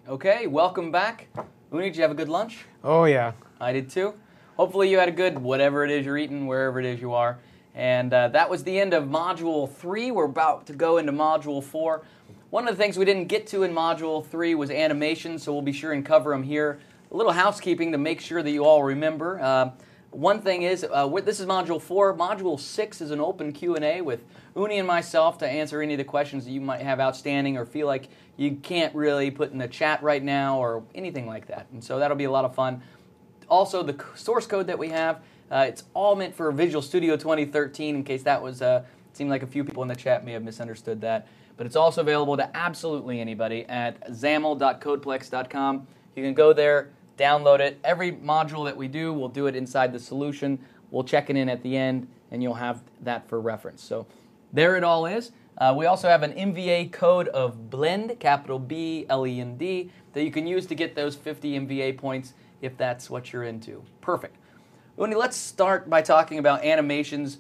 Okay, welcome back. Uni, did you have a good lunch? Oh, yeah. I did too. Hopefully you had a good whatever it is you're eating, wherever it is you are. And that was the end of Module 3. We're about to go into Module 4. One of the things we didn't get to in Module 3 was animation, so we'll be sure and cover them here. A little housekeeping to make sure that you all remember. One thing is, this is Module 4. Module 6 is an open Q&A with Uni and myself to answer any of the questions that you might have outstanding or feel like you can't really put in the chat right now or anything like that. And so that'll be a lot of fun. Also, the source code that we have, it's all meant for Visual Studio 2013, in case that was, seemed like a few people in the chat may have misunderstood that. But it's also available to absolutely anybody at xaml.codeplex.com. You can go there, download it. Every module that we do, we'll do it inside the solution. We'll check it in at the end, and you'll have that for reference. So there it all is. We also have an MVA code of BLEND, capital B, L-E-N-D, that you can use to get those 50 MVA points if that's what you're into. Perfect. Uni, let's start by talking about animations.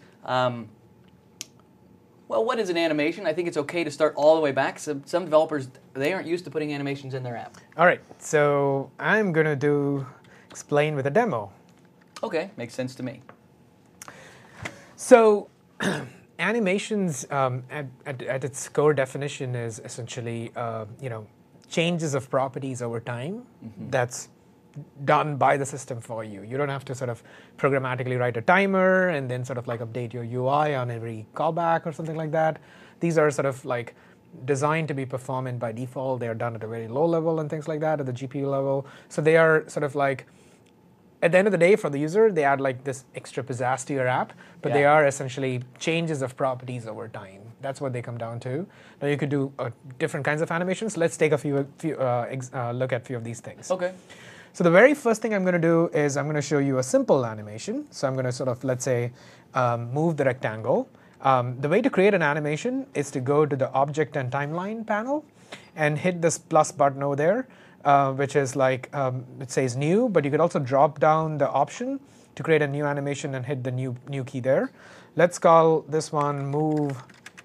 Well, what is an animation? I think it's okay to start all the way back. Some developers, they aren't used to putting animations in their app. All right, so I'm going to explain with a demo. Okay, makes sense to me. So animations at its core definition is essentially changes of properties over time. That's done by the system for you. You don't have to sort of programmatically write a timer and then sort of like update your UI on every callback or something like that. These are sort of like designed to be performant by default. They are done at a very low level and things like that at the GPU level. So they are sort of like, at the end of the day, for the user, they add like this extra pizzazz to your app, but they are essentially changes of properties over time. That's what they come down to. Now you could do different kinds of animations. Let's take a look at a few of these things. Okay. So the very first thing I'm going to do is I'm going to show you a simple animation. So I'm going to sort of, let's say, move the rectangle. The way to create an animation is to go to the Object and Timeline panel and hit this plus button over there, which is like, it says New, but you could also drop down the option to create a new animation and hit the new key there. Let's call this one Move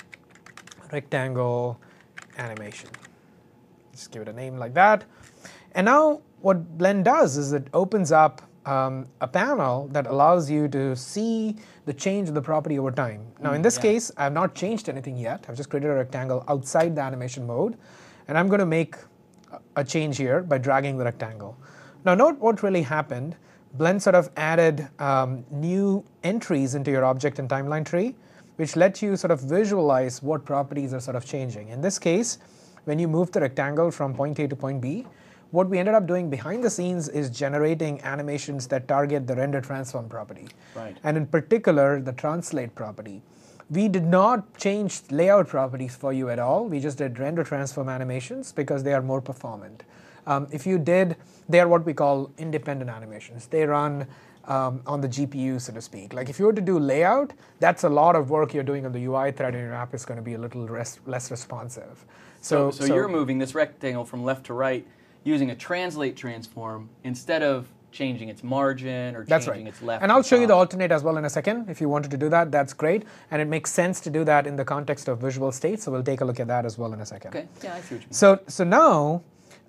Rectangle Animation. Just give it a name like that. And now what Blend does is it opens up a panel that allows you to see the change of the property over time. Now in this case, I have not changed anything yet. I've just created a rectangle outside the animation mode. And I'm going to make a change here by dragging the rectangle. Now note what really happened. Blend sort of added new entries into your object and timeline tree, which let you sort of visualize what properties are sort of changing. In this case, when you move the rectangle from point A to point B, what we ended up doing behind the scenes is generating animations that target the render transform property. Right. And in particular, the translate property. We did not change layout properties for you at all. We just did render transform animations because they are more performant. If you did, they are what we call independent animations. They run on the GPU, so to speak. Like if you were to do layout, that's a lot of work you're doing on the UI thread, and your app is going to be a little less responsive. So you're moving this rectangle from left to right using a translate transform instead of changing its margin or changing its left. And I'll show you the alternate as well in a second. If you wanted to do that, that's great. And it makes sense to do that in the context of visual state. So we'll take a look at that as well in a second. Okay, yeah, I see what you mean. So now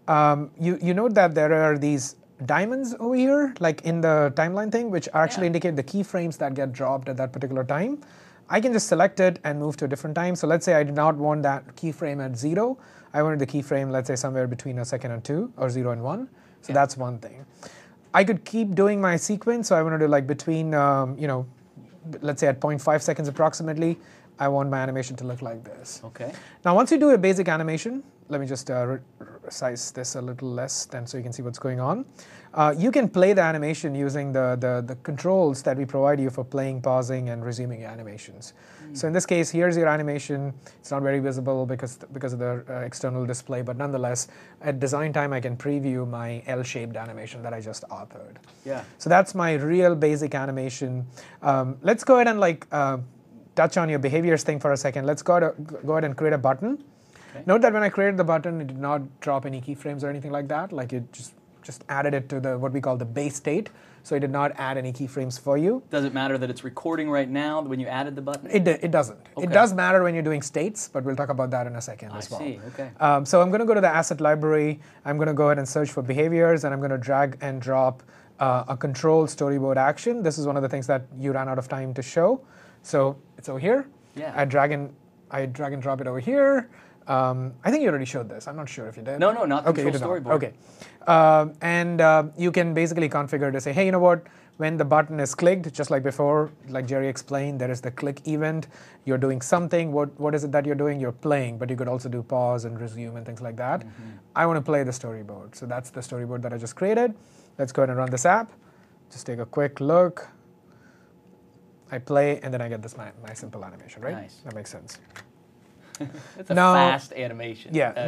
you note that there are these diamonds over here, like in the timeline thing, which actually indicate the keyframes that get dropped at that particular time. I can just select it and move to a different time. So let's say I did not want that keyframe at 0. I wanted the keyframe, let's say, somewhere between a second and 2, or 0 and 1. So that's one thing. I could keep doing my sequence. So I want to do like between, let's say at 0.5 seconds approximately, I want my animation to look like this. Okay. Now, once you do a basic animation, let me just size this a little less then so you can see what's going on. You can play the animation using the controls that we provide you for playing, pausing, and resuming animations. So in this case, here's your animation. It's not very visible because of the external display, but nonetheless, at design time, I can preview my L-shaped animation that I just authored. Yeah. So that's my real basic animation. Let's go ahead and touch on your behaviors thing for a second. Let's go ahead and create a button. Okay. Note that when I created the button, it did not drop any keyframes or anything like that. Like it just just added it to the what we call the base state. So it did not add any keyframes for you. Does it matter that it's recording right now when you added the button? It doesn't. Okay. It does matter when you're doing states, but we'll talk about that in a second as well. I see, okay. So I'm going to go to the asset library. I'm going to go ahead and search for behaviors, and I'm going to drag and drop a control storyboard action. This is one of the things that you ran out of time to show. So it's over here. Yeah. I drag and drop it over here. I think you already showed this. I'm not sure if you did. No, not okay, control storyboard. Okay. And you can basically configure to say, hey, you know what? When the button is clicked, just like before, like Jerry explained, there is the click event. You're doing something. What is it that you're doing? You're playing, but you could also do pause and resume and things like that. I want to play the storyboard. So that's the storyboard that I just created. Let's go ahead and run this app. Just take a quick look. I play, and then I get this my simple animation, right? Nice. That makes sense. It's a fast animation. Yeah.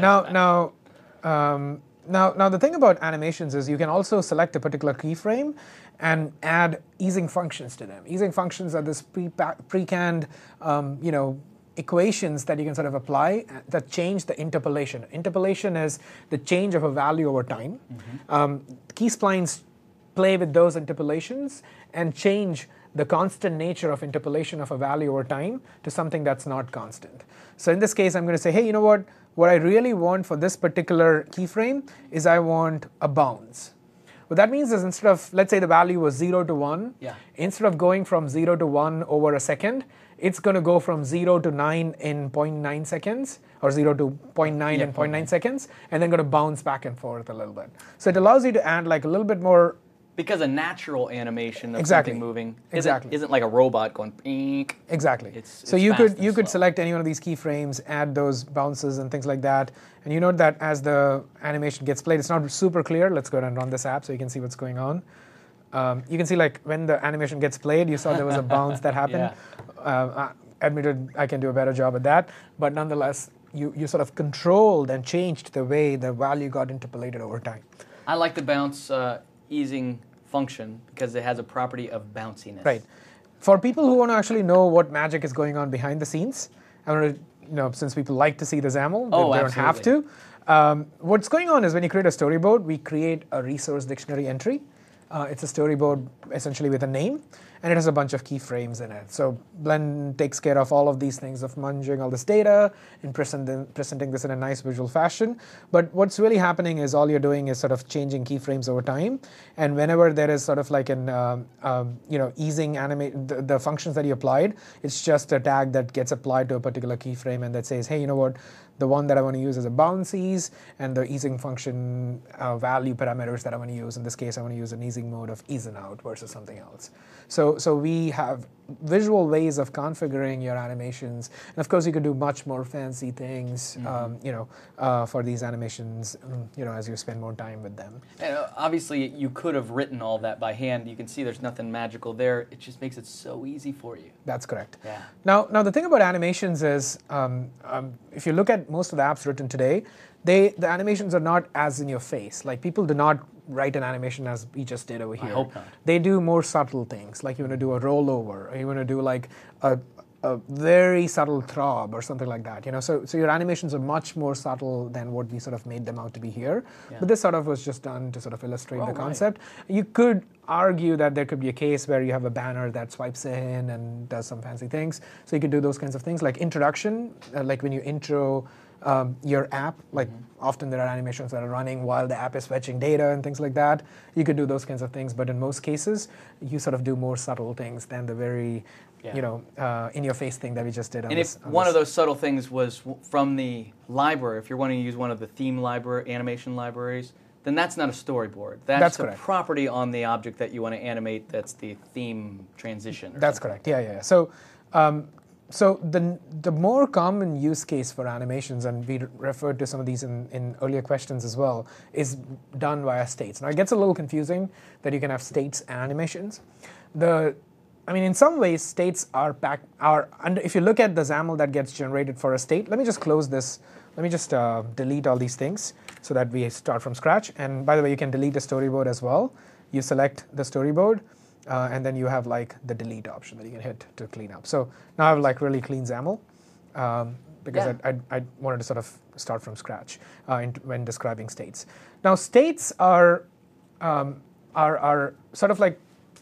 Now the thing about animations is you can also select a particular keyframe and add easing functions to them. Easing functions are this pre-canned, equations that you can sort of apply that change the interpolation. Interpolation is the change of a value over time. Key splines play with those interpolations and change the constant nature of interpolation of a value over time to something that's not constant. So in this case, I'm going to say, hey, you know what? What I really want for this particular keyframe is I want a bounce. What that means is instead of, let's say the value was 0 to 1, instead of going from 0 to 1 over a second, it's going to go from 0 to 9 in 0.9 seconds, or 0 to 0.9 in 0.9 seconds, and then going to bounce back and forth a little bit. So it allows you to add like a little bit more. Because a natural animation of Exactly. something moving Exactly. isn't like a robot going pink. Exactly. So it's you fast and could slow. select any one of these keyframes, add those bounces and things like that. And you note that as the animation gets played, it's not super clear. Let's go ahead and run this app so you can see what's going on. You can see like when the animation gets played, you saw there was a bounce that happened. Admitted I can do a better job at that, but nonetheless, you sort of controlled and changed the way the value got interpolated over time. I like the bounce easing function because it has a property of bounciness. Right. For people who want to actually know what magic is going on behind the scenes, I want to, since people like to see the XAML, they don't have to. What's going on is when you create a storyboard, we create a resource dictionary entry. It's a storyboard essentially with a name, and it has a bunch of keyframes in it. So Blend takes care of all of these things of munging all this data and presenting this in a nice visual fashion. But what's really happening is all you're doing is sort of changing keyframes over time. And whenever there is sort of like an easing the functions that you applied, it's just a tag that gets applied to a particular keyframe and that says, hey, you know what? The one that I want to use is a bounces, and the easing function value parameters that I want to use. In this case, I want to use an easing mode of ease and out versus something else. So we have visual ways of configuring your animations, and of course, you could do much more fancy things, for these animations, as you spend more time with them. And obviously, you could have written all that by hand. You can see there's nothing magical there. It just makes it so easy for you. That's correct. Yeah. Now the thing about animations is, if you look at most of the apps written today, the animations are not as in your face. Like people do not write an animation as we just did over here. I hope not. They do more subtle things, like you want to do a rollover, or you want to do like a very subtle throb or something like that. So your animations are much more subtle than what we sort of made them out to be here. Yeah. But this sort of was just done to sort of illustrate the concept. Right. You could argue that there could be a case where you have a banner that swipes in and does some fancy things. So you could do those kinds of things, like introduction, like when you intro your app, like often there are animations that are running while the app is fetching data and things like that. You could do those kinds of things, but in most cases, you sort of do more subtle things than the very, in-your-face thing that we just did. If one of those subtle things was from the library, if you're wanting to use one of the theme library, animation libraries, then that's not a storyboard. That's a property on the object that you want to animate. That's the theme transition. That's correct. Yeah. So the more common use case for animations, and we referred to some of these in earlier questions as well, is done via states. Now it gets a little confusing that you can have states and animations. In some ways, states are if you look at the XAML that gets generated for a state, let me just close this. Let me just delete all these things so that we start from scratch. And by the way, you can delete the storyboard as well. You select the storyboard. And then you have like the delete option that you can hit to clean up. So now I have like really clean XAML because I wanted to sort of start from scratch when describing states. Now states are are sort of like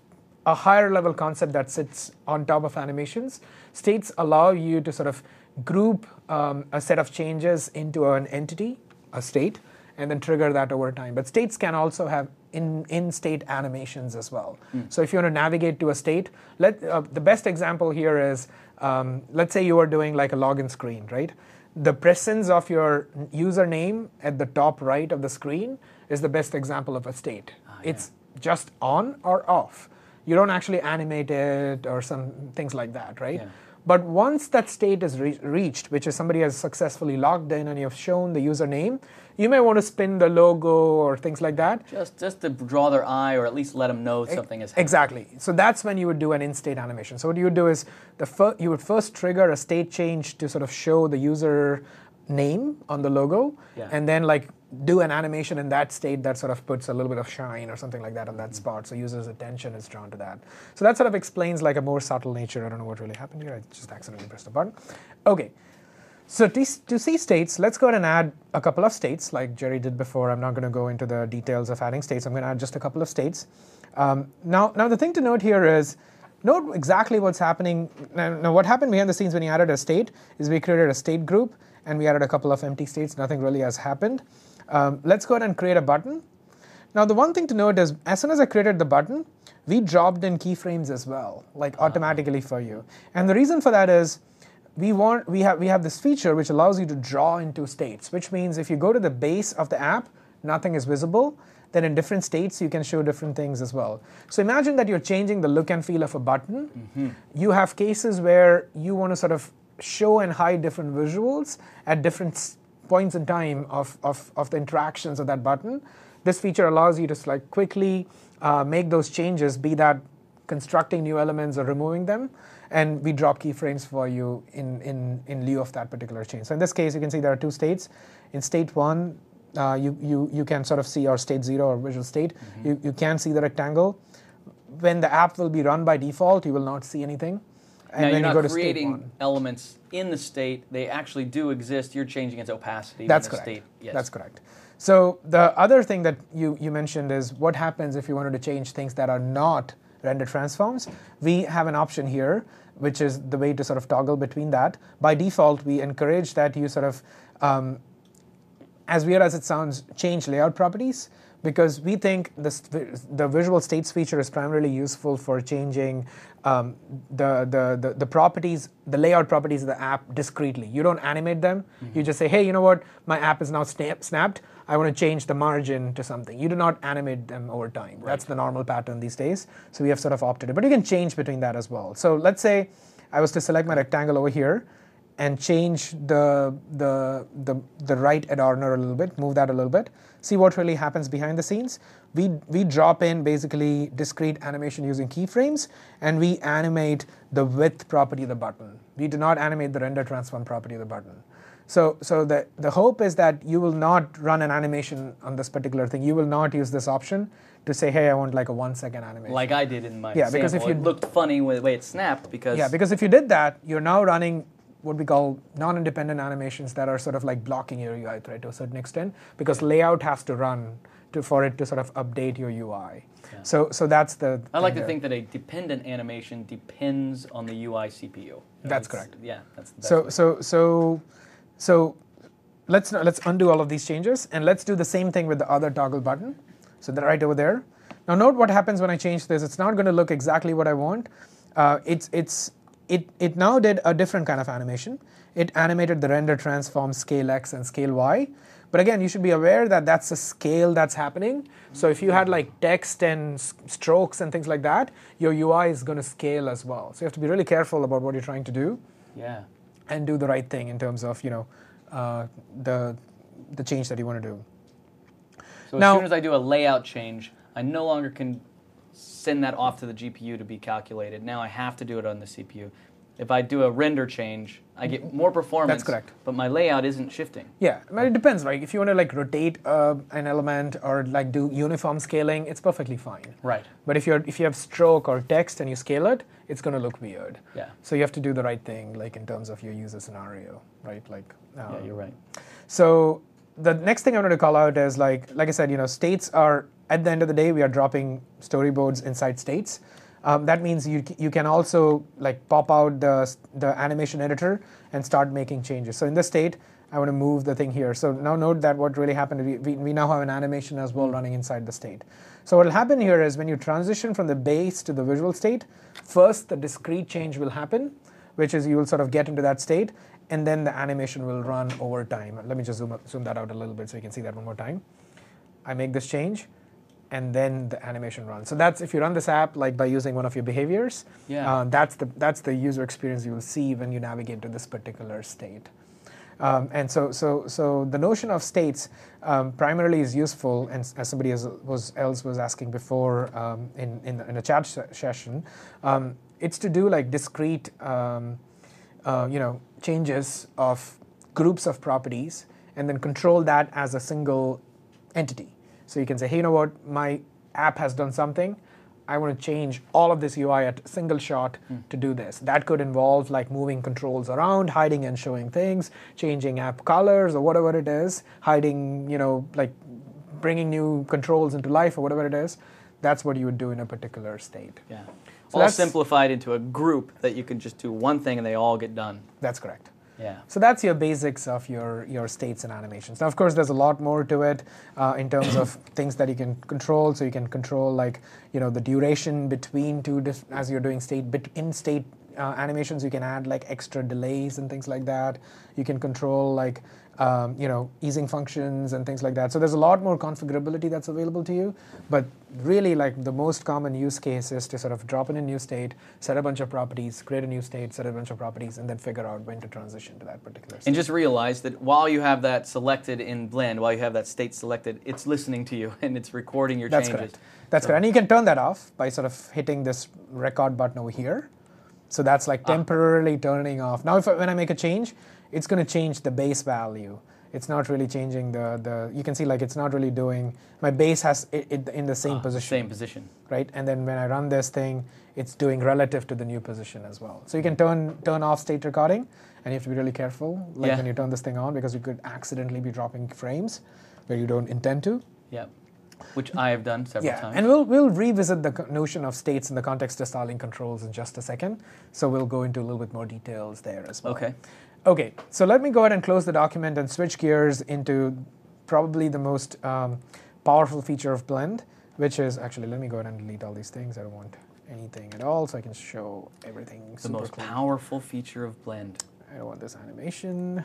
a higher level concept that sits on top of animations. States allow you to sort of group a set of changes into an entity, a state, and then trigger that over time. But states can also have in-state animations as well. So if you want to navigate to a state, the best example here is, let's say you are doing like a login screen, right? The presence of your username at the top right of the screen is the best example of a state. It's just on or off. You don't actually animate it or some things like that, right? Yeah. But once that state is reached, which is somebody has successfully logged in and you've shown the username, you may want to spin the logo or things like that. Just to draw their eye, or at least let them know something is happening. Exactly. So that's when you would do an in-state animation. So what you would do is you would first trigger a state change to sort of show the user name on the logo, and then like do an animation in that state that sort of puts a little bit of shine or something like that on that spot, so users' attention is drawn to that. So that sort of explains like a more subtle nature. I don't know what really happened here. I just accidentally pressed a button. Okay. So to see states, let's go ahead and add a couple of states like Jerry did before. I'm not going to go into the details of adding states. I'm going to add just a couple of states. Now the thing to note here is, note exactly what's happening. Now what happened behind the scenes when you added a state is we created a state group and we added a couple of empty states. Nothing really has happened. Let's go ahead and create a button. Now the one thing to note is, as soon as I created the button, we dropped in keyframes as well, like automatically for you. And the reason for that is, we have this feature which allows you to draw into states, which means if you go to the base of the app, nothing is visible. Then in different states, you can show different things as well. So imagine that you're changing the look and feel of a button. You have cases where you want to sort of show and hide different visuals at different points in time of the interactions of that button. This feature allows you to like quickly make those changes, be that constructing new elements or removing them, and we drop keyframes for you in lieu of that particular change. So in this case, you can see there are two states. In state 1, you can sort of see, or state 0 or visual state, you can see the rectangle. When the app will be run by default, you will not see anything. And now when you're you go not to creating elements in the state. They actually do exist. You're changing its opacity. That's in the correct. State. Yes. That's correct. So the other thing that you mentioned is what happens if you wanted to change things that are not render transforms. We have an option here, which is the way to sort of toggle between that. By default, we encourage that you sort of, as weird as it sounds, change layout properties, because we think the visual states feature is primarily useful for changing the properties, the layout properties of the app discretely. You don't animate them. You just say, hey, you know what? My app is now snapped. I want to change the margin to something. You do not animate them over time. Right. That's the normal pattern these days. So we have sort of opted it. But you can change between that as well. So let's say I was to select my rectangle over here and change the right adorner a little bit, move that a little bit, see what really happens behind the scenes. We drop in basically discrete animation using keyframes, and we animate the width property of the button. We do not animate the render transform property of the button. So the hope is that you will not run an animation on this particular thing. You will not use this option to say, hey, I want like a 1 second animation. Like I did in my because sample. if It looked funny with the way it snapped because... Yeah, because if you did that, you're now running what we call non-independent animations that are sort of like blocking your UI thread to a certain extent, because layout has to run for it to sort of update your UI. Yeah. So that's the... I like to think that a dependent animation depends on the UI CPU. That's correct. Yeah, that's the best way. So let's undo all of these changes, and let's do the same thing with the other toggle button. So they're right over there. Now note what happens when I change this. It's not going to look exactly what I want. It now did a different kind of animation. It animated the render transform scale X and scale Y. But again, you should be aware that that's a scale that's happening. So if you had like text and strokes and things like that, your UI is going to scale as well. So you have to be really careful about what you're trying to do. Yeah. And do the right thing in terms of the change that you want to do. So as soon as I do a layout change, I no longer can send that off to the GPU to be calculated. Now I have to do it on the CPU. If I do a render change, I get more performance. That's correct. But my layout isn't shifting. Yeah, but it depends, right? If you want to like rotate an element or like do uniform scaling, it's perfectly fine. Right. But if you have stroke or text and you scale it, it's going to look weird. Yeah. So you have to do the right thing, like in terms of your user scenario, right? Yeah, you're right. So the next thing I wanted to call out is like I said, states are at the end of the day, we are dropping storyboards inside states. That means you can also like pop out the animation editor and start making changes. So in this state, I want to move the thing here. So now note that what really happened, we now have an animation as well running inside the state. So what will happen here is when you transition from the base to the visual state, first the discrete change will happen, which is you will sort of get into that state, and then the animation will run over time. Let me just zoom that out a little bit so you can see that one more time. I make this change, and then the animation runs. So that's if you run this app like by using one of your behaviors. Yeah. That's the user experience you will see when you navigate to this particular state. And so the notion of states primarily is useful, and as somebody else was asking before in a chat session, it's to do like discrete changes of groups of properties, and then control that as a single entity. So you can say, hey, you know what, my app has done something. I want to change all of this UI at a single shot to do this. That could involve like moving controls around, hiding and showing things, changing app colors or whatever it is, hiding, like bringing new controls into life or whatever it is. That's what you would do in a particular state. Yeah. So all simplified into a group that you can just do one thing and they all get done. That's correct. Yeah. So that's your basics of your states and animations. Now, of course, there's a lot more to it in terms of things that you can control. So you can control like the duration between as you're doing in-state animations. You can add like extra delays and things like that. You can control like easing functions and things like that. So there's a lot more configurability that's available to you. But really, like the most common use case is to sort of drop in a new state, set a bunch of properties, create a new state, set a bunch of properties, and then figure out when to transition to that particular state. And just realize that while you have that selected in Blend, while you have that state selected, it's listening to you and it's recording your changes. Correct. That's correct. And you can turn that off by sort of hitting this record button over here. So that's like temporarily turning off. Now, when I make a change, it's going to change the base value. It's not really changing you can see like it's not really doing, my base has it in the same position. Same position. Right? And then when I run this thing, it's doing relative to the new position as well. So you can turn off state recording, and you have to be really careful when you turn this thing on, because you could accidentally be dropping frames where you don't intend to. Yeah. Which I have done several times. And we'll revisit the notion of states in the context of styling controls in just a second. So we'll go into a little bit more details there as well. Okay, so let me go ahead and close the document and switch gears into probably the most powerful feature of Blend, which is, actually, let me go ahead and delete all these things. I don't want anything at all, so I can show everything. The most powerful feature of Blend. I don't want this animation,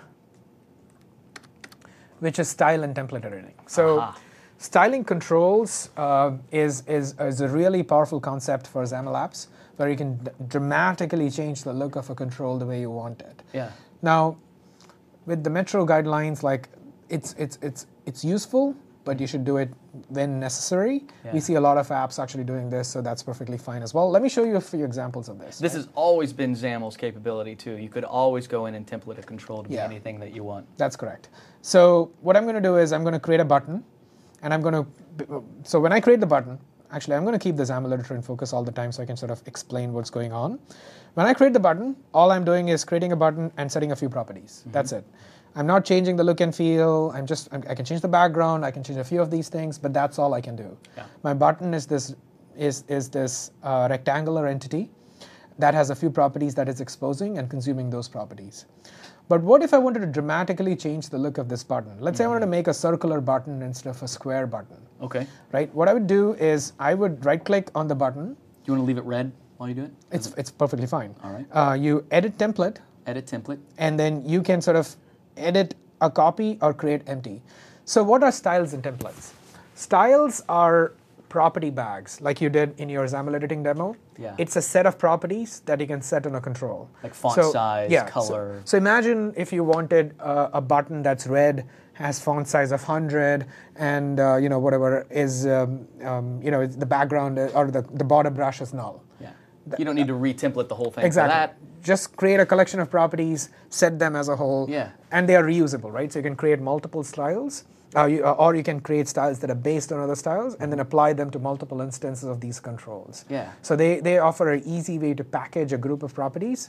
which is style and template editing. So styling controls is a really powerful concept for XAML apps, where you can dramatically change the look of a control the way you want it. Yeah. Now, with the Metro guidelines, like it's useful, but you should do it when necessary. Yeah. We see a lot of apps actually doing this, so that's perfectly fine as well. Let me show you a few examples of this. This has always been XAML's capability too. You could always go in and template a control to be anything that you want. That's correct. So what I'm going to do is I'm going to create a button, and so when I create the button, actually, I'm going to keep the XAML editor in focus all the time so I can sort of explain what's going on. When I create the button, all I'm doing is creating a button and setting a few properties. Mm-hmm. That's it. I'm not changing the look and feel. I can change the background. I can change a few of these things, but that's all I can do. Yeah. My button is this rectangular entity that has a few properties that it's exposing and consuming those properties. But what if I wanted to dramatically change the look of this button? Let's say I wanted to make a circular button instead of a square button. Okay. Right? What I would do is I would right-click on the button. Do you want to leave it red while you do it? It's perfectly fine. All right. You edit template. Edit template. And then you can sort of edit a copy or create empty. So what are styles and templates? Styles are property bags, like you did in your XAML editing demo. Yeah. It's a set of properties that you can set on a control. Like font size, color. So imagine if you wanted a button that's red, has font size of 100, and whatever is the background or the border brush is null. Yeah. You don't need to re-template the whole thing. Exactly. For that. Just create a collection of properties, set them as a whole, and they are reusable, right? So you can create multiple styles. Or you can create styles that are based on other styles and then apply them to multiple instances of these controls. Yeah. So they offer an easy way to package a group of properties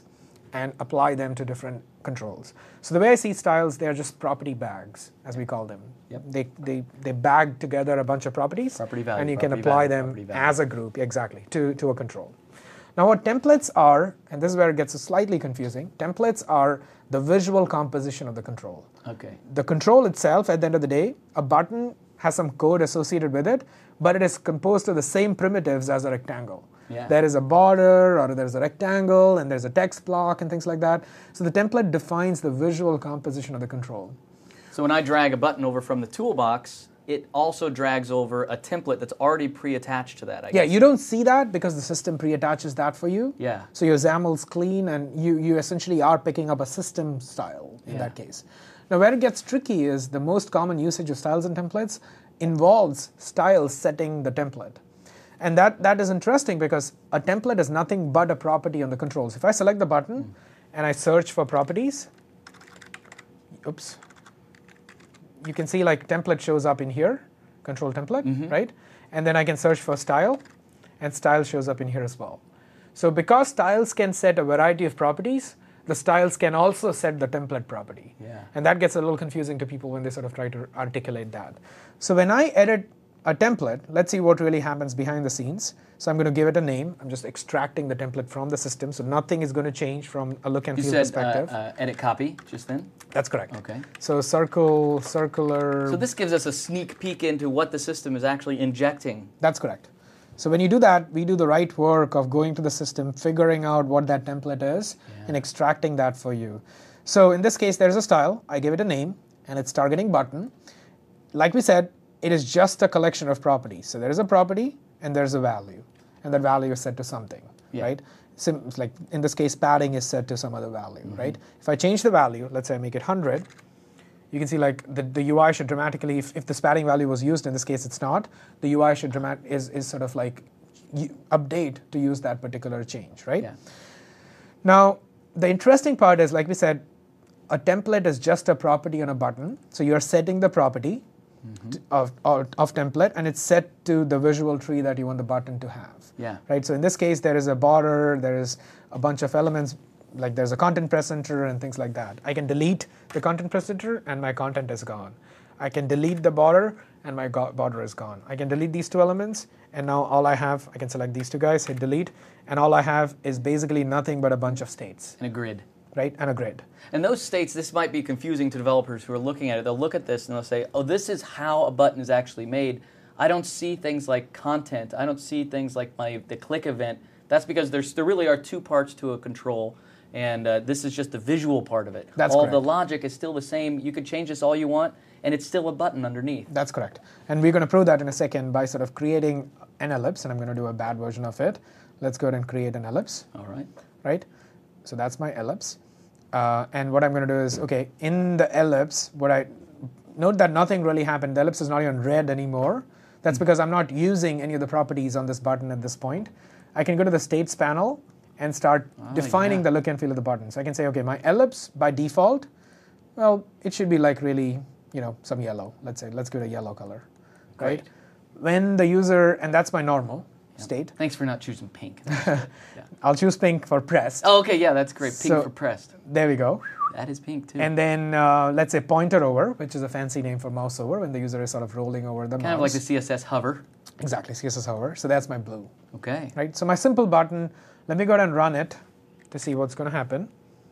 and apply them to different controls. So the way I see styles, they're just property bags, as we call them. Yep. They bag together a bunch of properties, Property value, and you can property apply value, them property value. as a group, exactly, to a control. Now what templates are, and this is where it gets slightly confusing, templates are the visual composition of the control. Okay. The control itself, at the end of the day, a button has some code associated with it, but it is composed of the same primitives as a rectangle. Yeah. There is a border, or there's a rectangle, and there's a text block, and things like that. So the template defines the visual composition of the control. So when I drag a button over from the toolbox, it also drags over a template that's already pre-attached to that, I guess. Yeah, you don't see that because the system pre-attaches that for you. Yeah. So your XAML's clean, and you essentially are picking up a system style in that case. Now where it gets tricky is the most common usage of styles and templates involves styles setting the template. And that is interesting because a template is nothing but a property on the controls. If I select the button and I search for properties, oops, you can see like template shows up in here, control template, right? And then I can search for style, and style shows up in here as well. So because styles can set a variety of properties, the styles can also set the template property. Yeah. And that gets a little confusing to people when they sort of try to articulate that. So when I edit a template, let's see what really happens behind the scenes. So I'm going to give it a name. I'm just extracting the template from the system, so nothing is going to change from a look and feel perspective. You said edit copy just then? That's correct. Okay. So circular. So this gives us a sneak peek into what the system is actually injecting. That's correct. So when you do that, we do the right work of going to the system, figuring out what that template is, and extracting that for you. So in this case, there's a style. I give it a name, and it's targeting button. Like we said, it is just a collection of properties. So there is a property, and there's a value, and that value is set to something, right? Like in this case, padding is set to some other value, right? If I change the value, let's say I make it 100, you can see like the UI should dramatically, if this padding value was used, in this case it's not, the UI should is sort of like update to use that particular change, right? Yeah. Now, the interesting part is, like we said, a template is just a property on a button. So you're setting the property of template, and it's set to the visual tree that you want the button to have. Yeah. Right. So in this case, there is a border, there is a bunch of elements, like there's a content presenter and things like that. I can delete the content presenter, and my content is gone. I can delete the border, and my border is gone. I can delete these two elements, and now all I have, I can select these two guys, hit delete, and all I have is basically nothing but a bunch of states. And a grid. Right, and a grid. And those states, this might be confusing to developers who are looking at it. They'll look at this and they'll say, oh, this is how a button is actually made. I don't see things like content. I don't see things like the click event. That's because there really are two parts to a control, and this is just the visual part of it. That's all correct. the logic is still the same. You could change this all you want, and it's still a button underneath. That's correct. And we're going to prove that in a second by sort of creating an ellipse, and I'm going to do a bad version of it. Let's go ahead and create an ellipse. All right. Right? So that's my ellipse. And what I'm going to do is, okay, in the ellipse, note that nothing really happened. The ellipse is not even red anymore. That's because I'm not using any of the properties on this button at this point. I can go to the states panel and start defining the look and feel of the button. So I can say, okay, my ellipse by default, well, it should be like really, some yellow. Let's say, let's go to yellow color, right? When the user, and that's my normal state. Thanks for not choosing pink. I'll choose pink for pressed. Oh, okay, yeah, that's great. Pink So- for pressed. There we go. That is pink, too. And then let's say pointer over, which is a fancy name for mouse over, when the user is sort of rolling over the mouse. kind of like the CSS hover. Exactly, CSS hover. So that's my blue, Okay. right? So my simple button, let me go ahead and run it to see what's going to happen.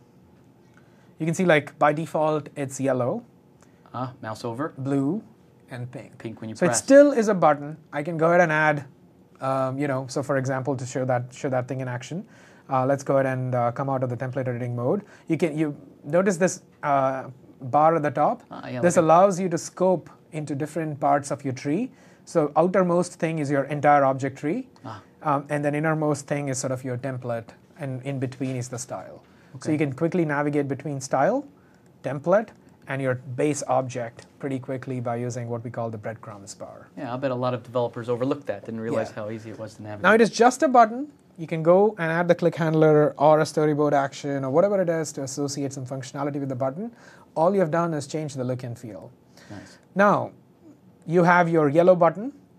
You can see like by default, it's yellow, Mouse over. blue, and pink. Pink when you So press. it still is a button. I can go ahead and add, so for example, to show that thing in action, let's go ahead and come out of the template editing mode. You notice this bar at the top. Yeah, This like allows you to scope into different parts of your tree. So outermost thing is your entire object tree, and then innermost thing is sort of your template, and in between is the style. So you can quickly navigate between style, template, and your base object pretty quickly by using what we call the breadcrumbs bar. Yeah, I bet a lot of developers overlooked that, didn't realize Yeah. how easy it was to navigate. Now it is just a button. You can go and add the click handler or a storyboard action or whatever it is to associate some functionality with the button. All you have done is change the look and feel. Nice. Now, you have your yellow button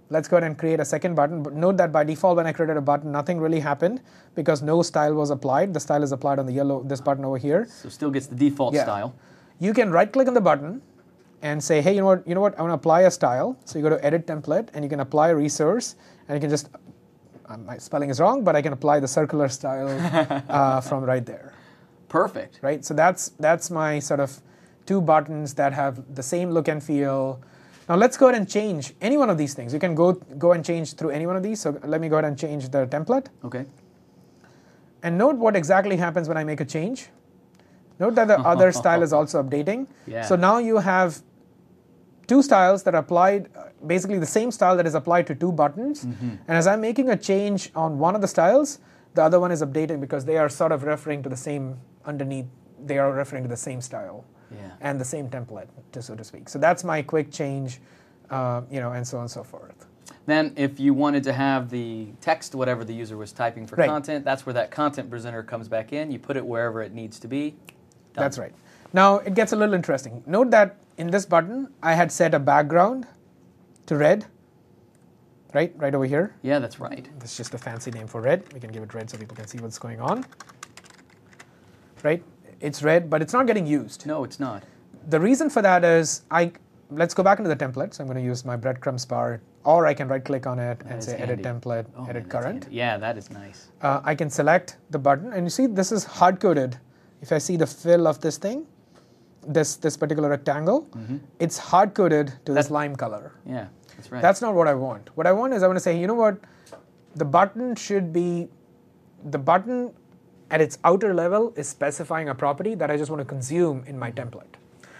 let's go ahead and create a second button. But note that by default, when I created a button, nothing really happened because no style was applied. The style is applied on the yellow, this button over here. So still gets the default Yeah. style. You can right-click on the button and say, hey, you know what? I want to apply a style. So you go to Edit Template, and you can apply a resource, and you can just, my spelling is wrong, but I can apply the circular style from right there. Perfect. Right. So that's my sort of two buttons that have the same look and feel. Now let's go ahead and change any one of these things. You can go and change through any one of these. So let me go ahead and change the template. Okay. And note what exactly happens when I make a change. Note that the other style is also updating. Yeah. So now you have two styles that are applied, basically the same style that is applied to two buttons. Mm-hmm. And as I'm making a change on one of the styles, the other one is updating because they are sort of referring to the same underneath. They are referring to the same style. Yeah. And the same template, so to speak. So that's my quick change, and so on and so forth. Then if you wanted to have the text, whatever the user was typing for Right. content, that's where that content presenter comes back in. You put it wherever it needs to be. Done. That's right. Now it gets a little interesting. Note that in this button, I had set a background to red, right over here. Yeah, that's right. That's just a fancy name for red. We can give it red so people can see what's going on. Right? It's red, but it's not getting used. No, it's not. The reason for that is, let's go back into the template. So I'm going to use my breadcrumbs bar, or I can right-click on it and is say handy. Edit Template, Oh, man, Edit that's Current. handy. Yeah, that is nice. I can select the button, and you see this is hard-coded. If I see the fill of this thing, this particular rectangle, it's hard-coded to this lime color. Yeah, that's right. That's not what I want. What I want is I want to say, you know what, the button at its outer level is specifying a property that I just want to consume in my template.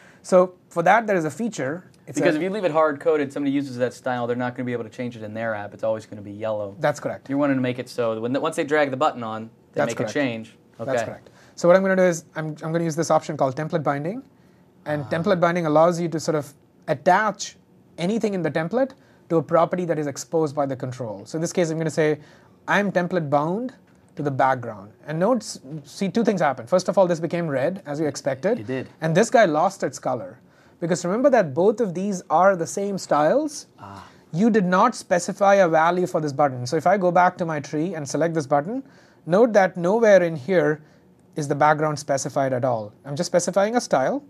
So for that, there is a feature. Because if you leave it hard-coded, somebody uses that style, they're not going to be able to change it in their app. It's always going to be yellow. That's correct. You're wanting to make it so that once they drag the button on, they That's make correct. a change. Okay. That's correct. So what I'm going to do is I'm going to use this option called template binding. And template binding allows you to sort of attach anything in the template to a property that is exposed by the control. So in this case, I'm going to say I'm template bound to the background. And note, see two things happen. First of all, this became red, as you expected. It did. And this guy lost its color. Because remember that both of these are the same styles. You did not specify a value for this button. So if I go back to my tree and select this button, note that nowhere in here is the background specified at all. I'm just specifying a style,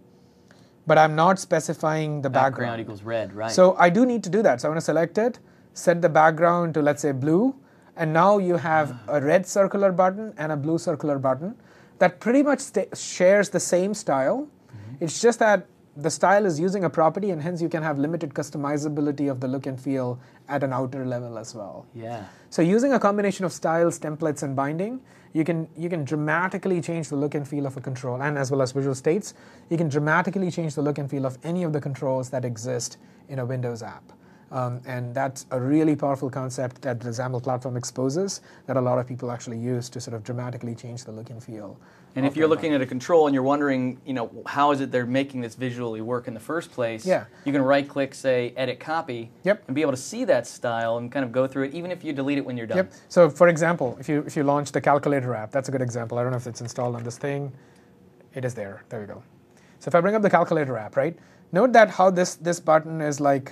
but I'm not specifying the background. Equals red, right. So I do need to do that. So I want to select it, set the background to, let's say, blue, and now you have a red circular button and a blue circular button that pretty much shares the same style. It's just that the style is using a property, and hence you can have limited customizability of the look and feel at an outer level as well. Yeah. So using a combination of styles, templates, and binding, you can dramatically change the look and feel of a control, and as well as visual states. You can dramatically change the look and feel of any of the controls that exist in a Windows app. And that's a really powerful concept that the XAML platform exposes that a lot of people actually use to sort of dramatically change the look and feel. And if you're looking at a control and you're wondering, how is it they're making this visually work in the first place, Yeah. you can right-click, say, Edit Copy, Yep. and be able to see that style and kind of go through it, even if you delete it when you're done. Yep. So for example, if you launch the calculator app, that's a good example. I don't know if it's installed on this thing. It is there. There we go. So if I bring up the calculator app, right? Note that how this button is like,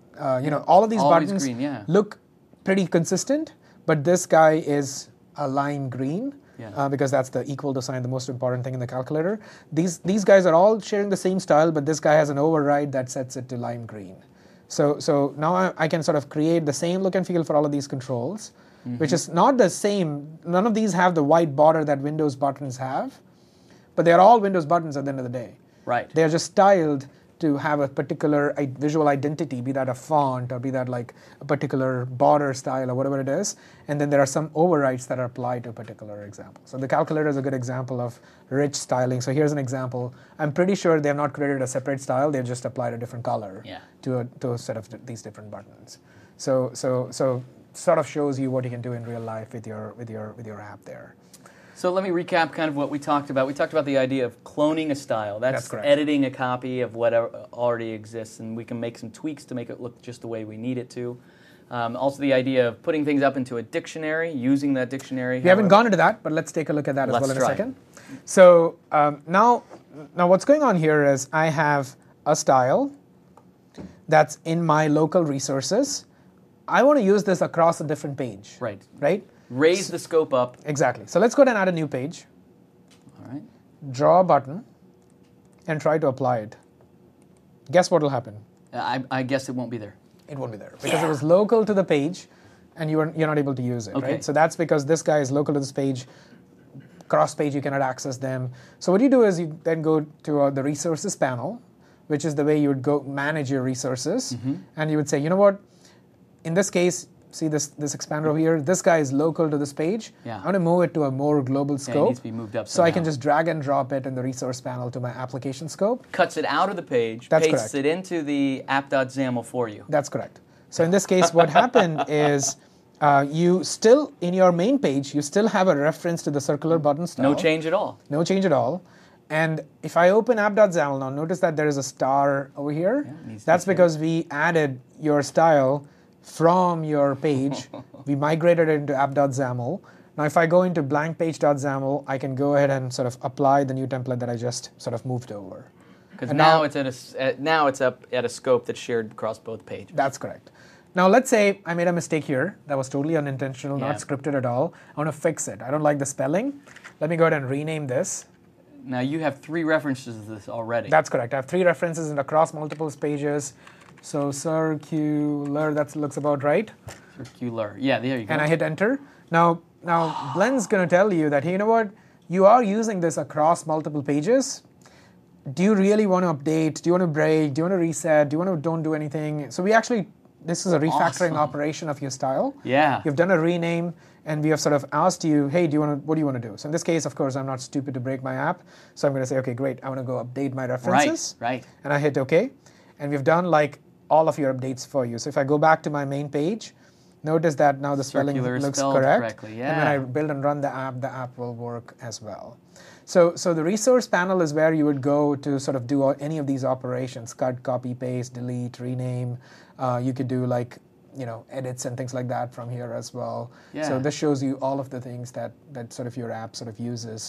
all of these Always buttons green, yeah. look pretty consistent, but this guy is a lime green. Yeah. Because that's the equal to sign, the most important thing in the calculator. These guys are all sharing the same style, but this guy has an override that sets it to lime green. So now I can sort of create the same look and feel for all of these controls, which is not the same. None of these have the white border that Windows buttons have, but they're all Windows buttons at the end of the day. Right. They're just styled to have a particular visual identity, be that a font or be that like a particular border style or whatever it is. And then there are some overrides that are applied to a particular example. So the calculator is a good example of rich styling. So here's an example. I'm pretty sure they have not created a separate style. They've just applied a different color to a set of these different buttons. So sort of shows you what you can do in real life with your app there. So let me recap kind of what we talked about. We talked about the idea of cloning a style. That's correct. editing a copy of whatever already exists, and we can make some tweaks to make it look just the way we need it to. Also the idea of putting things up into a dictionary, using that dictionary. We haven't gone into that, but let's take a look at that as well in a try. second. So now what's going on here is I have a style that's in my local resources, I want to use this across a different page. Right. Right? Raise the scope up. Exactly. So let's go ahead and add a new page. All right. Draw a button and try to apply it. Guess what will happen? I guess it won't be there. It won't be there because it was local to the page and you're not able to use it, Okay. right? So that's because this guy is local to this page. Cross page, you cannot access them. So what you do is you then go to the resources panel, which is the way you would go manage your resources. And you would say, you know what? In this case, see this expander over here? This guy is local to this page. Yeah. I want to move it to a more global scope. Yeah, it needs to be moved up So I somehow. can just drag and drop it in the resource panel to my application scope. Cuts it out of the page, That's pastes correct. it into the app.xaml for you. That's correct. So in this case, what happened is you still, in your main page, you still have a reference to the circular button style. No change at all. No change at all. And if I open app.xaml now, notice that there is a star over here. Yeah, it needs to That's be because we added your style from your page. We migrated it into app.xaml. Now if I go into blank page.xaml, I can go ahead and sort of apply the new template that I just sort of moved over. Because And now it's up at a scope that's shared across both pages. That's correct. Now let's say I made a mistake here. That was totally unintentional, Yeah. not scripted at all. I want to fix it. I don't like the spelling. Let me go ahead and rename this. Now you have 3 references to this already. That's correct. I have 3 references and across multiple pages. So circular, that looks about right. Circular. Yeah, there you go. And I hit enter. Now Blend's going to tell you that, hey, you know what? You are using this across multiple pages. Do you really want to update? Do you want to break? Do you want to reset? Do you want to don't do anything? So this is a refactoring Awesome. operation of your style. Yeah. You've done a rename, and we have sort of asked you, hey, what do you want to do? So in this case, of course, I'm not stupid to break my app. So I'm going to say, okay, great. I want to go update my references. Right. And I hit OK. And we've done like all of your updates for you. So if I go back to my main page, notice that now the spelling Circular is looks spelled correct. correctly, And when yeah. I build and run the app will work as well. So the resource panel is where you would go to sort of do any of these operations: cut, copy, paste, delete, rename. You could do like edits and things like that from here as well. Yeah. So this shows you all of the things that sort of your app sort of uses,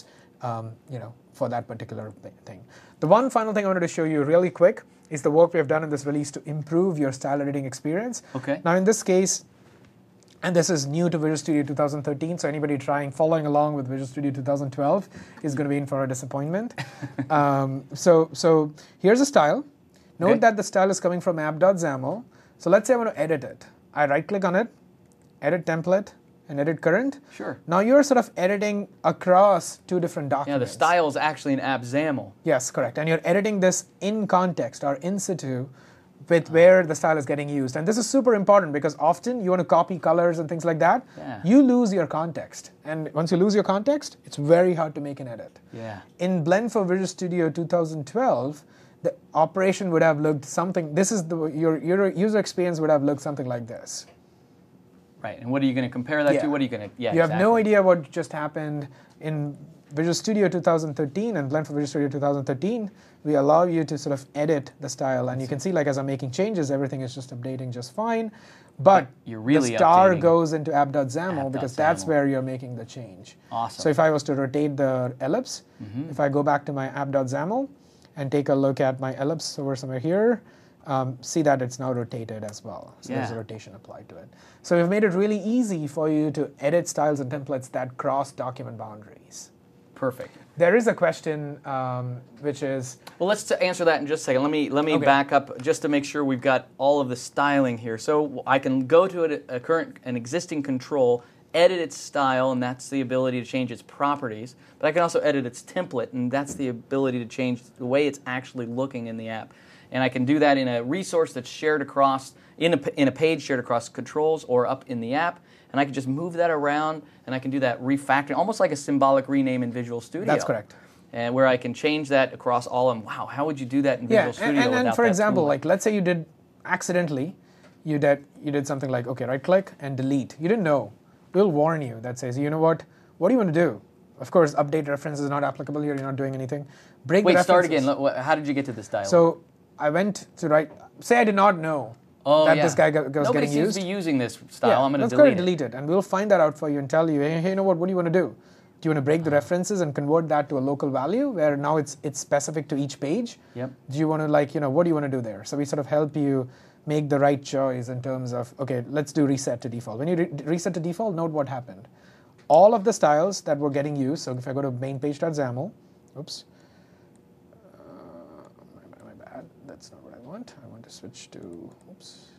for that particular thing. The one final thing I wanted to show you really quick is the work we have done in this release to improve your style editing experience. Okay. Now in this case, and this is new to Visual Studio 2013, so anybody following along with Visual Studio 2012 is going to be in for a disappointment. So here's a style. Note Okay. that the style is coming from app.xaml. So let's say I want to edit it. I right-click on it, edit template, and edit current. Sure. Now you're sort of editing across 2 different Yeah, documents. the style is actually an app.xaml. Yes, correct. And you're editing this in context or in situ with where the style is getting used. And this is super important because often you want to copy colors and things like that. Yeah. You lose your context. And once you lose your context, it's very hard to make an edit. Yeah. In Blend for Visual Studio 2012, the operation would have looked something, your user experience would have looked something like this. Right. And what are you going to compare that Yeah. to? What are you going to? Yeah. You have no exactly. idea what just happened. In Visual Studio 2013 and Blend for Visual Studio 2013, we allow you to sort of edit the style. And you can see, like, as I'm making changes, everything is just updating just fine. But You're really the star updating goes into app.xaml because that's app.xaml. where you're making the change. Awesome. So if I was to rotate the ellipse, if I go back to my app.xaml and take a look at my ellipse over somewhere here, see that it's now rotated as well. So there's a Yeah. rotation applied to it. So we've made it really easy for you to edit styles and templates that cross document boundaries. Perfect. There is a question which is, Well, let's answer that in just a second. Let me Okay. back up just to make sure we've got all of the styling here. So I can go to an existing control, edit its style, and that's the ability to change its properties. But I can also edit its template, and that's the ability to change the way it's actually looking in the app. And I can do that in a resource that's shared across, in a page shared across controls or up in the app. And I can just move that around, and I can do that refactoring, almost like a symbolic rename in Visual Studio. that's correct. And where I can change that across all of them. Wow, how would you do that in Visual Yeah, Studio and without for that example, tool? like let's say you did accidentally, you did something like, okay, right click and delete. You didn't know. We'll warn you that says, you know what do you want to do? Of course, update reference is not applicable here. You're not doing anything. Break the Wait, start references. again. How did you get to this dialog? So I went to write. Say I did not know that this guy was Nobody getting seems used. to be using this style. Yeah, I'm going let's to go ahead delete and delete it, and we'll find that out for you and tell you, hey, you know what do you want to do? Do you want to break the references and convert that to a local value where now it's specific to each page? Yep. Do you want to what do you want to do there? So we sort of help you make the right choice in terms of, okay, let's do reset to default. When you reset to default, note what happened. All of the styles that were getting used, so if I go to main page.xaml, oops, my bad, that's not what I want. I want to switch to, oops.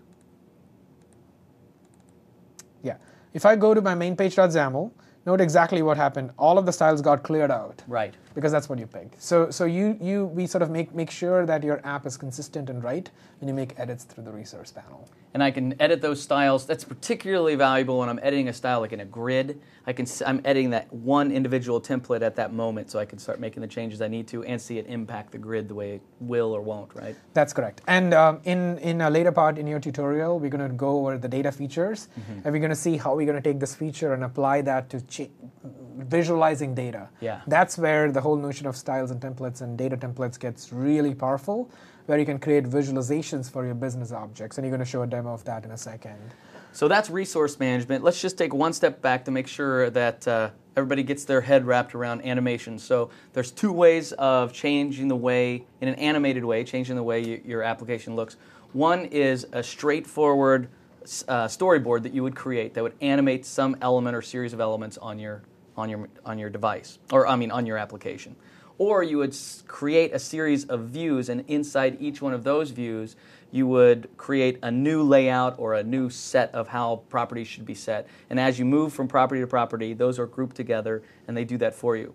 Yeah, if I go to my main page.xaml, note exactly what happened. All of the styles got cleared out. Right. Because that's what you picked. So we sort of make sure that your app is consistent and right when you make edits through the resource panel. And I can edit those styles. That's particularly valuable when I'm editing a style like in a grid. I'm editing that one individual template at that moment, so I can start making the changes I need to and see it impact the grid the way it will or won't, right? That's correct. And in a later part in your tutorial, we're going to go over the data features, and we're going to see how we're going to take this feature and apply that to visualizing data. Yeah. That's where the whole notion of styles and templates and data templates gets really powerful, where you can create visualizations for your business objects. And you're going to show a demo of that in a second. So that's resource management. Let's just take one step back to make sure that everybody gets their head wrapped around animation. So there's two ways of changing the way, in an animated way, changing the way your application looks. One is a straightforward storyboard that you would create that would animate some element or series of elements on your device, or on your application. Or you would create a series of views, and inside each one of those views, you would create a new layout or a new set of how properties should be set. And as you move from property to property, those are grouped together, and they do that for you.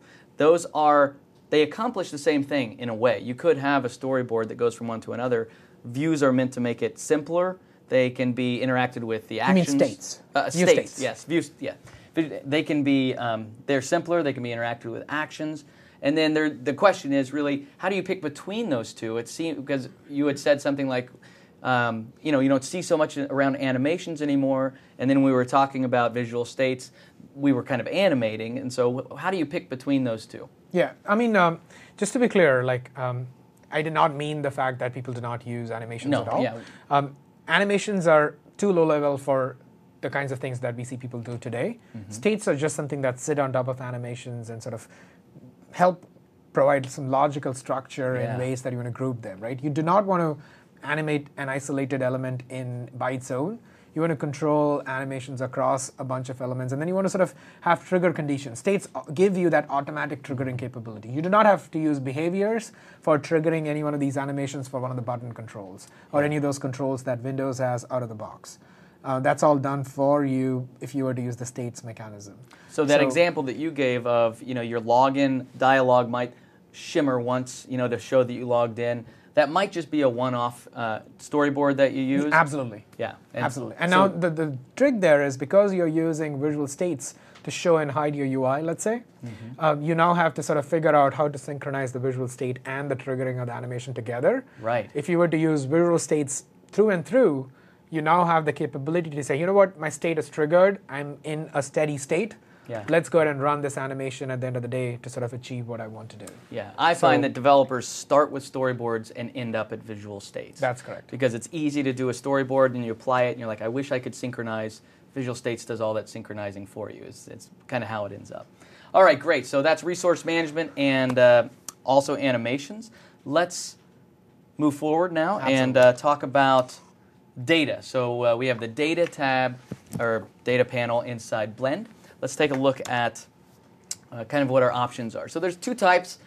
They accomplish the same thing in a way. You could have a storyboard that goes from one to another. Views are meant to make it simpler. They can be interacted with the actions. You mean states? States, yes. Views, yeah. They can be, they're simpler. They can be interacted with actions. And then the question is really, how do you pick between those two? It seems, because you had said something like, you don't see so much around animations anymore. And then we were talking about visual states. We were kind of animating. And so how do you pick between those two? Yeah, just to be clear, I did not mean the fact that people do not use animations at all. Yeah. Animations are too low level for the kinds of things that we see people do today. States are just something that sit on top of animations and sort of help provide some logical structure in ways that you want to group them, right? You do not want to animate an isolated element by its own. You want to control animations across a bunch of elements, and then you want to sort of have trigger conditions. States give you that automatic triggering capability. You do not have to use behaviors for triggering any one of these animations for one of the button controls or any of those controls that Windows has out of the box. That's all done for you if you were to use the states mechanism. So that example that you gave of, your login dialog might shimmer once, to show that you logged in. That might just be a one-off storyboard that you use. Absolutely. Yeah. Absolutely. And now the trick there is, because you're using visual states to show and hide your UI, let's say, you now have to sort of figure out how to synchronize the visual state and the triggering of the animation together. Right. If you were to use visual states through and through, you now have the capability to say, you know what, my state is triggered, I'm in a steady state. Yeah. Let's go ahead and run this animation at the end of the day to sort of achieve what I want to do. Yeah, I find that developers start with storyboards and end up at visual states. That's correct. Because it's easy to do a storyboard and you apply it and you're like, I wish I could synchronize. Visual States does all that synchronizing for you. It's kind of how it ends up. All right, great. So that's resource management and also animations. Let's move forward now and talk about data. So we have the data tab or data panel inside Blend. Let's take a look at kind of what our options are. So there's three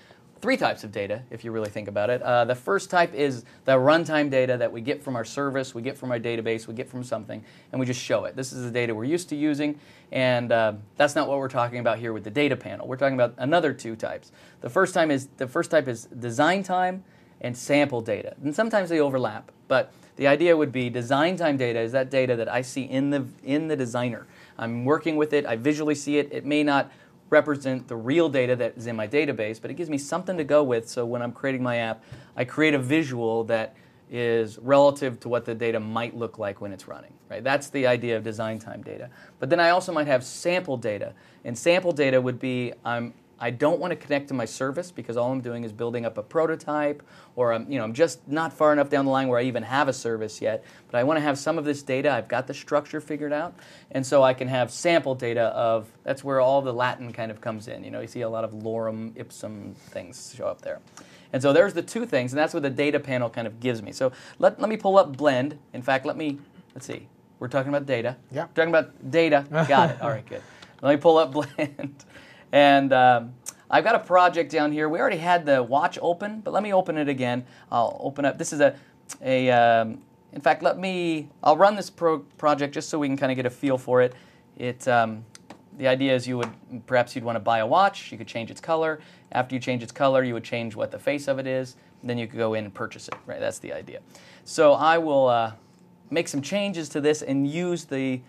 types of data, if you really think about it. The first type is the runtime data that we get from our service, we get from our database, we get from something, and we just show it. This is the data we're used to using, and that's not what we're talking about here with the data panel. We're talking about another two types. The first type is design time and sample data, and sometimes they overlap, but the idea would be design time data is that data that I see in the designer. I'm working with it, I visually see it. It may not represent the real data that is in my database, but it gives me something to go with, so when I'm creating my app, I create a visual that is relative to what the data might look like when it's running. Right? That's the idea of design time data. But then I also might have sample data, and sample data would be I don't want to connect to my service because all I'm doing is building up a prototype, or I'm just not far enough down the line where I even have a service yet. But I want to have some of this data. I've got the structure figured out, and so I can have sample data of. That's where all the Latin kind of comes in. You see a lot of lorem ipsum things show up there, And so there's the two things, and that's what the data panel kind of gives me. So let me pull up Blend. In fact, let's see. We're talking about data. Yeah. We're talking about data. Got it. All right, good. Let me pull up Blend. And I've got a project down here. We already had the watch open, but let me open it again. I'll open up. This is in fact, I'll run this project just so we can kind of get a feel for it. The idea is perhaps you'd want to buy a watch. You could change its color. After you change its color, you would change what the face of it is. And then you could go in and purchase it. Right? That's the idea. So I will make some changes to this and use the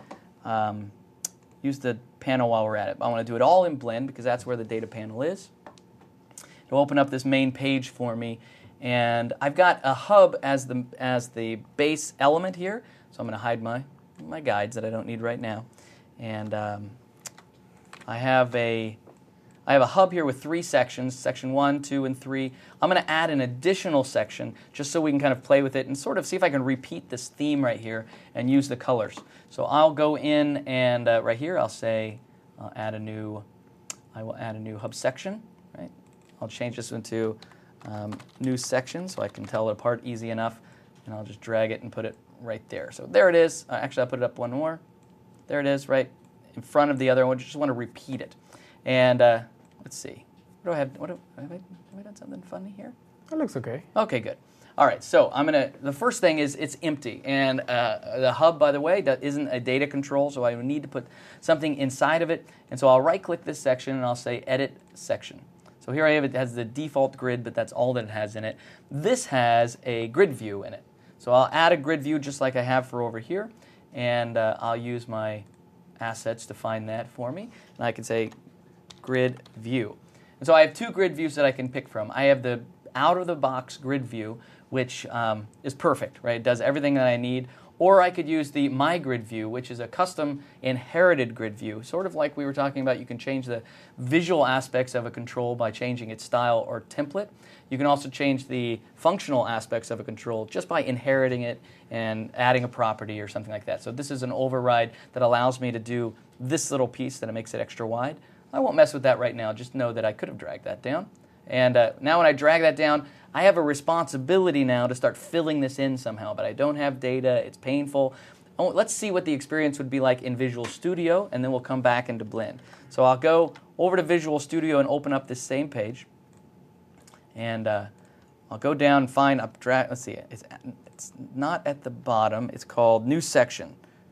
panel while we're at it. I want to do it all in Blend because that's where the data panel is. It'll open up this main page for me. And I've got a hub as the base element here. So I'm going to hide my guides that I don't need right now. And I have a hub here with 3 sections, section 1, 2, and 3. I'm going to add an additional section just so we can kind of play with it and sort of see if I can repeat this theme right here and use the colors. So I'll go in and right here I'll say I will add a new hub section. Right? I'll change this into new section so I can tell it apart easy enough. And I'll just drag it and put it right there. So there it is. Actually, I'll put it up one more. There it is, right in front of the other one. I just want to repeat it. And let's see. What do I have? Have I done something funny here? That looks okay. Okay, good. All right, so the first thing is it's empty. And the hub, by the way, that isn't a data control, so I would need to put something inside of it. And so I'll right-click this section and I'll say Edit Section. So here I have it has the default grid, but that's all that it has in it. This has a grid view in it. So I'll add a grid view just like I have for over here. And I'll use my assets to find that for me. And I can say grid view. And so I have 2 grid views that I can pick from. I have the out-of-the-box grid view, which is perfect, right? It does everything that I need. Or I could use the My Grid View, which is a custom inherited grid view. Sort of like we were talking about, you can change the visual aspects of a control by changing its style or template. You can also change the functional aspects of a control just by inheriting it and adding a property or something like that. So this is an override that allows me to do this little piece that makes it extra wide. I won't mess with that right now. Just know that I could have dragged that down. And now when I drag that down, I have a responsibility now to start filling this in somehow, but I don't have data. It's painful. Oh, let's see what the experience would be like in Visual Studio, and then we'll come back into Blend. So I'll go over to Visual Studio and open up this same page. And I'll go down and find, let's see, it's not at the bottom. It's called New Section.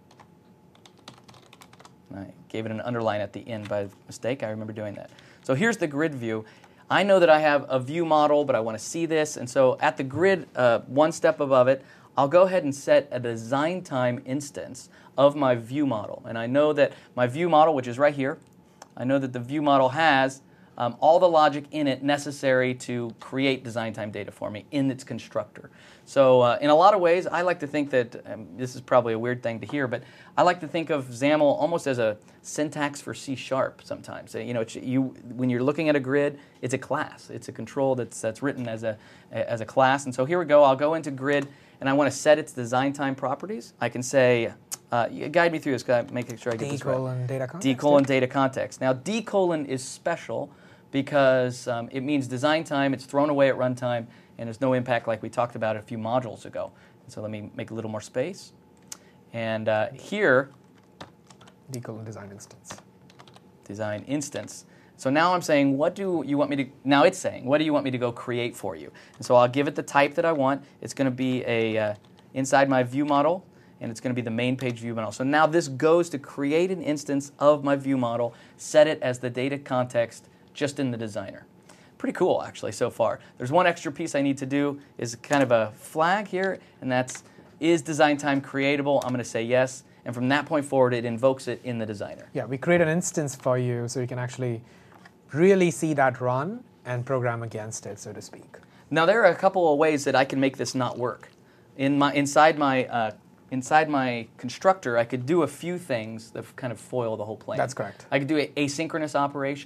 I gave it an underline at the end by mistake. I remember doing that. So here's the grid view. I know that I have a view model, but I want to see this. And so at the grid, one step above it, I'll go ahead and set a design time instance of my view model. And I know that my view model, which is right here, I know that the view model has all the logic in it necessary to create design time data for me in its constructor. So in a lot of ways, I like to think that, this is probably a weird thing to hear, but I like to think of XAML almost as a syntax for C# sometimes. You know, when you're looking at a grid, it's a class. It's a control that's written as a class. And so here we go. I'll go into grid, and I want to set its design time properties. I can say, guide me through this, make sure I get this right. Data context. Data context. Now, D: is special because it means design time. It's thrown away at runtime, and there's no impact like we talked about a few modules ago. And so let me make a little more space. And here, D: design instance. Design instance. So now I'm saying, what do you want me to, now it's saying, what do you want me to go create for you? And so I'll give it the type that I want. It's going to be inside my view model, and it's going to be the main page view model. So now this goes to create an instance of my view model, set it as the data context just in the designer. Pretty cool, actually, so far. There's one extra piece I need to do, is kind of a flag here, and that's, is design time creatable? I'm going to say yes, and from that point forward, it invokes it in the designer. Yeah, we create an instance for you so you can actually really see that run and program against it, so to speak. Now, there are a couple of ways that I can make this not work. Inside my constructor, I could do a few things that kind of foil the whole plan. That's correct. I could do asynchronous operations.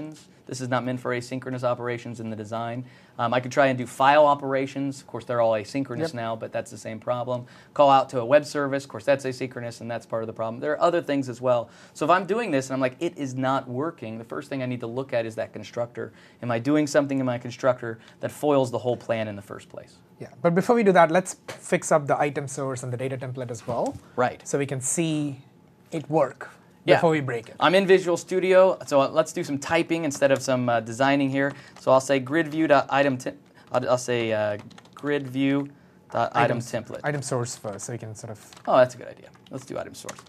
This is not meant for asynchronous operations in the design. I could try and do file operations. Of course, they're all asynchronous now, but that's the same problem. Call out to a web service. Of course, that's asynchronous, and that's part of the problem. There are other things as well. So if I'm doing this and I'm like, it is not working, the first thing I need to look at is that constructor. Am I doing something in my constructor that foils the whole plan in the first place? Yeah, but before we do that, let's fix up the item source and the data template as well. Right. So we can see it work Yeah. before we break it. I'm in Visual Studio, so let's do some typing instead of some designing here. So I'll say grid-view.item. I'll say grid-view.item template. Item source first, so we can sort of. Oh, that's a good idea. Let's do item source.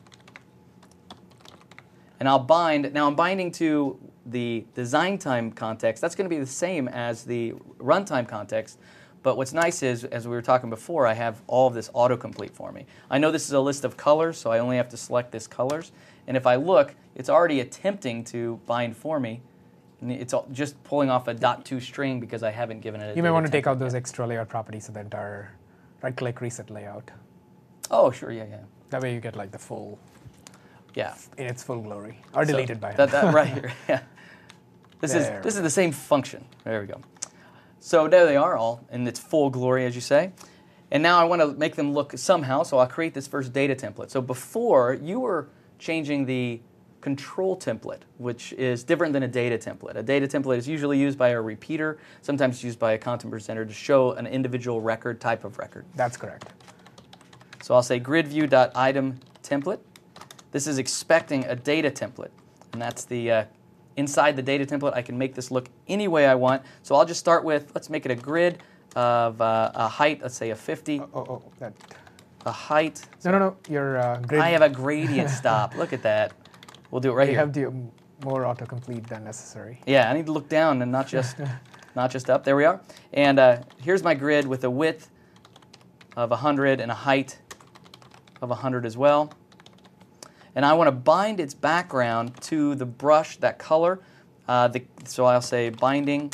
And I'll bind. Now I'm binding to the design time context. That's going to be the same as the runtime context. But what's nice is, as we were talking before, I have all of this autocomplete for me. I know this is a list of colors, so I only have to select this colors. And if I look, it's already attempting to bind for me. And it's just pulling off a .to string because I haven't given it a You may want to data take out template those yet. extra layout properties of the entire right-click reset layout. Oh, sure, yeah. That way you get like the full, Yeah. in its full glory, or deleted by it. That right here, yeah. This is the same function. There we go. So there they are all in its full glory, as you say. And now I want to make them look somehow, so I'll create this first data template. So before, you were changing the control template, which is different than a data template. A data template is usually used by a repeater, sometimes used by a content presenter to show an individual record, type of record. That's correct. So I'll say grid-view.item template. This is expecting a data template, and that's the inside the data template. I can make this look any way I want. So I'll just start with, let's make it a grid of a height, let's say a 50. That. A height. No. Your grid. I have a gradient stop. Look at that. We'll do it right you here. have the more autocomplete than necessary. Yeah, I need to look down and not just up. There we are. And here's my grid with a width of 100 and a height of 100 as well. And I want to bind its background to the brush, that color. So I'll say binding,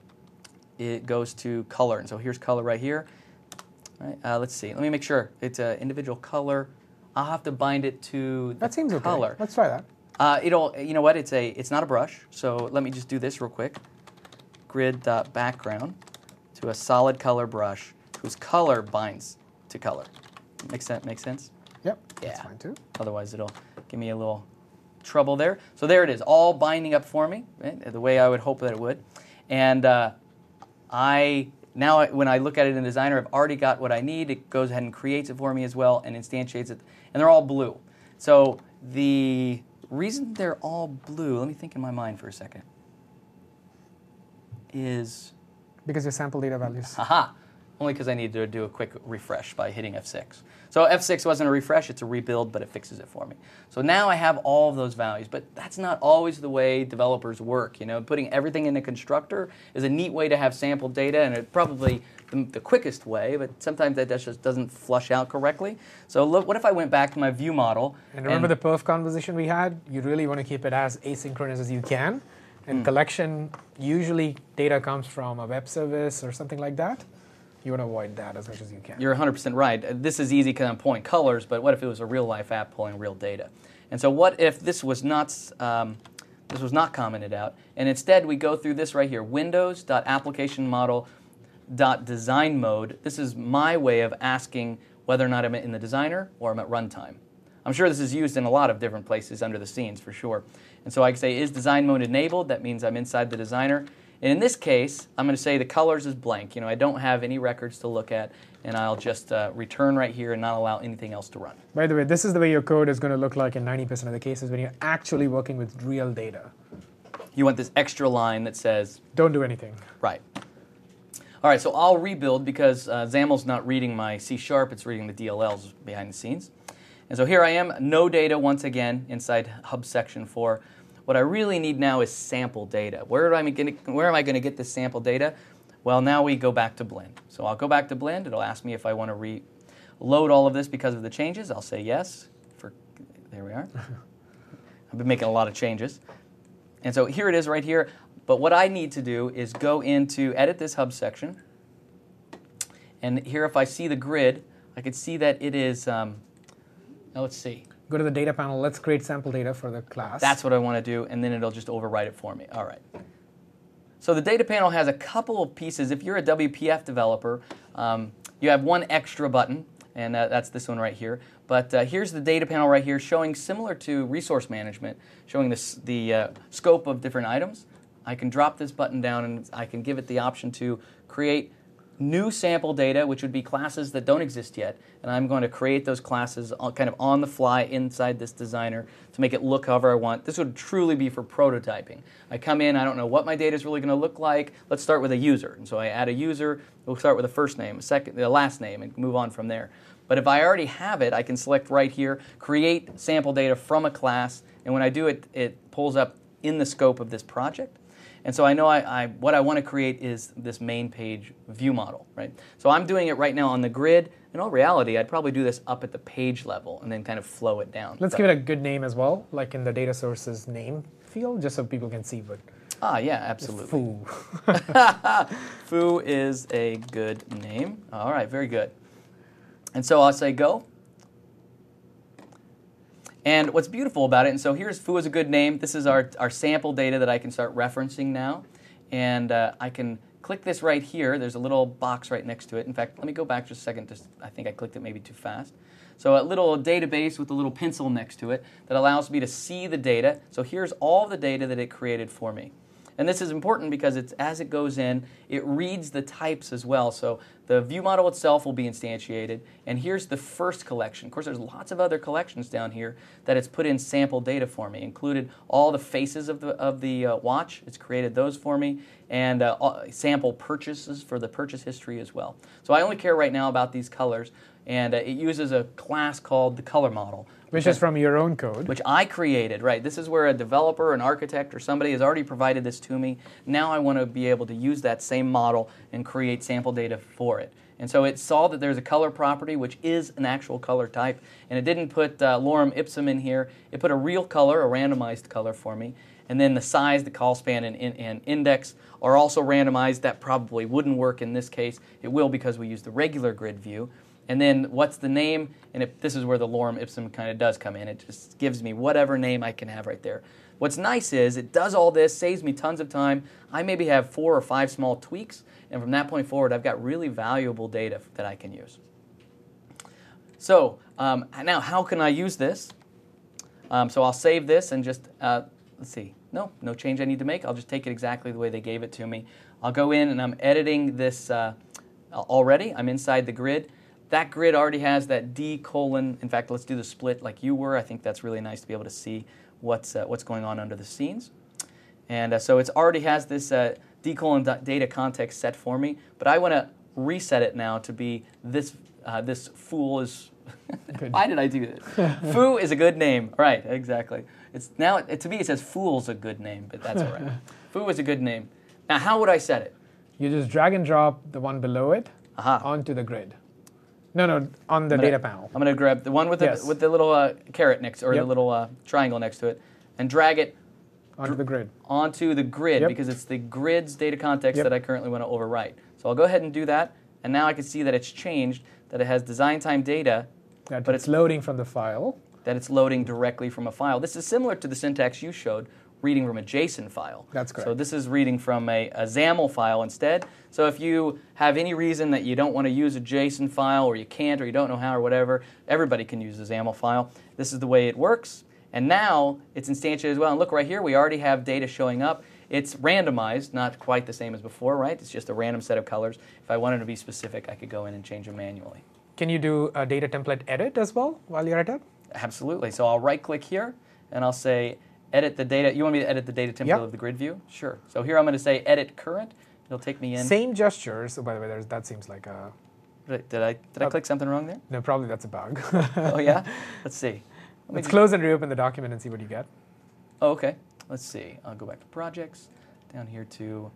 it goes to color. And so here's color right here. All right, let's see. Let me make sure. It's an individual color. I'll have to bind it to the That seems color. okay. Let's try that. You know what? It's not a brush. So let me just do this real quick. Grid.background to a solid color brush whose color binds to color. Make sense? Yep. Yeah. That's fine too. Otherwise, it'll give me a little trouble there. So there it is, all binding up for me, right, the way I would hope that it would. And when I look at it in Designer, I've already got what I need. It goes ahead and creates it for me as well and instantiates it. And they're all blue. So the reason they're all blue, let me think in my mind for a second, is... Because your sample data values. Aha! Only because I need to do a quick refresh by hitting F6. So F6 wasn't a refresh, it's a rebuild, but it fixes it for me. So now I have all of those values, but that's not always the way developers work. You know, putting everything in a constructor is a neat way to have sample data, and it's probably the quickest way, but sometimes that just doesn't flush out correctly. So look, what if I went back to my view model? And remember the perf conversation we had? You really want to keep it as asynchronous as you can. In collection, usually data comes from a web service or something like that. You want to avoid that as much as you can. You're 100% right. This is easy because I'm pulling colors, but what if it was a real-life app pulling real data? And so what if this was not commented out, and instead we go through this right here, windows.applicationModel.design mode. This is my way of asking whether or not I'm in the designer or I'm at runtime. I'm sure this is used in a lot of different places under the scenes for sure. And so I can say, is design mode enabled? That means I'm inside the designer. And in this case, I'm going to say the colors is blank. You know, I don't have any records to look at, and I'll just return right here and not allow anything else to run. By the way, this is the way your code is going to look like in 90% of the cases when you're actually working with real data. You want this extra line that says... Don't do anything. Right. All right, so I'll rebuild because XAML's not reading my C#, it's reading the DLLs behind the scenes. And so here I am, no data once again inside Hub Section 4. What I really need now is sample data. Where am I going to get this sample data? Well, now we go back to Blend. So I'll go back to Blend. It'll ask me if I want to reload all of this because of the changes. I'll say yes. There we are. I've been making a lot of changes. And so here it is right here. But what I need to do is go into edit this Hub section. And here if I see the grid, I can see that it is, now let's see. go to the data panel. Let's create sample data for the class. That's what I want to do, and then it'll just overwrite it for me. All right. So the data panel has a couple of pieces. If you're a WPF developer, you have one extra button, and that's this one right here. But here's the data panel right here showing, similar to resource management, showing the scope of different items. I can drop this button down, and I can give it the option to create new sample data, which would be classes that don't exist yet. And I'm going to create those classes kind of on the fly inside this designer to make it look however I want. This would truly be for prototyping. I come in, I don't know what my data is really going to look like. Let's start with a user. And so I add a user. We'll start with a first name, a last name, and move on from there. But if I already have it, I can select right here, create sample data from a class. And when I do it, it pulls up in the scope of this project. And so I know what I want to create is this main page view model, right? So I'm doing it right now on the grid. In all reality, I'd probably do this up at the page level and then kind of flow it down. Let's give it a good name as well, like in the data sources name field, just so people can see what. Ah, yeah, absolutely. Foo. Foo is a good name. All right, very good. And so I'll say go. And what's beautiful about it, and so here's Foo is a good name. This is our sample data that I can start referencing now. And I can click this right here. There's a little box right next to it. In fact, let me go back just a second. I think I clicked it maybe too fast. So a little database with a little pencil next to it that allows me to see the data. So here's all the data that it created for me. And this is important because as it goes in, it reads the types as well. So the view model itself will be instantiated. And here's the first collection. Of course, there's lots of other collections down here that it's put in sample data for me, included all the faces of the watch. It's created those for me, and sample purchases for the purchase history as well. So I only care right now about these colors. And it uses a class called the color model. Which is from your own code. Which I created, right. This is where a developer, an architect, or somebody has already provided this to me. Now I want to be able to use that same model and create sample data for it. And so it saw that there's a color property, which is an actual color type. And it didn't put lorem ipsum in here. It put a real color, a randomized color for me. And then the size, the call span, and index are also randomized. That probably wouldn't work in this case. It will because we use the regular grid view. And then what's the name? And this is where the lorem ipsum kind of does come in. It just gives me whatever name I can have right there. What's nice is it does all this, saves me tons of time. I maybe have 4 or 5 small tweaks, and from that point forward, I've got really valuable data that I can use. So now how can I use this? So I'll save this and just, let's see, no change I need to make. I'll just take it exactly the way they gave it to me. I'll go in and I'm editing this already. I'm inside the grid. That grid already has that D colon. In fact, let's do the split like you were. I think that's really nice to be able to see what's going on under the scenes. And so it already has this D colon data context set for me. But I want to reset it now to be this. This fool is. Why did I do that? Foo is a good name. Right, exactly. It's now to me it says fool's a good name, but that's all right. Foo is a good name. Now, how would I set it? You just drag and drop the one below it onto the grid. No, on the data panel. I'm going to grab the one with the little caret next, or the little triangle next to it, and drag it onto the grid. Onto the grid because it's the grid's data context that I currently want to overwrite. So I'll go ahead and do that, and now I can see that it's changed, that it has design time data, but it's loading from the file. That it's loading directly from a file. This is similar to the syntax you showed, reading from a JSON file. That's correct. So this is reading from a XAML file instead. So if you have any reason that you don't want to use a JSON file, or you can't, or you don't know how, or whatever, everybody can use a XAML file. This is the way it works. And now it's instantiated as well. And look right here, we already have data showing up. It's randomized, not quite the same as before, right? It's just a random set of colors. If I wanted to be specific, I could go in and change them manually. Can you do a data template edit as well while you're at it? Absolutely. So I'll right-click here, and I'll say edit the data. You want me to edit the data template of the grid view? Sure. So here I'm going to say edit current. It'll take me in. Same gestures. Oh, by the way, that seems like a... Did I click something wrong there? No, probably that's a bug. Oh, yeah? Let's see. Let's close and reopen the document and see what you get. Oh, okay. Let's see. I'll go back to projects, down here to,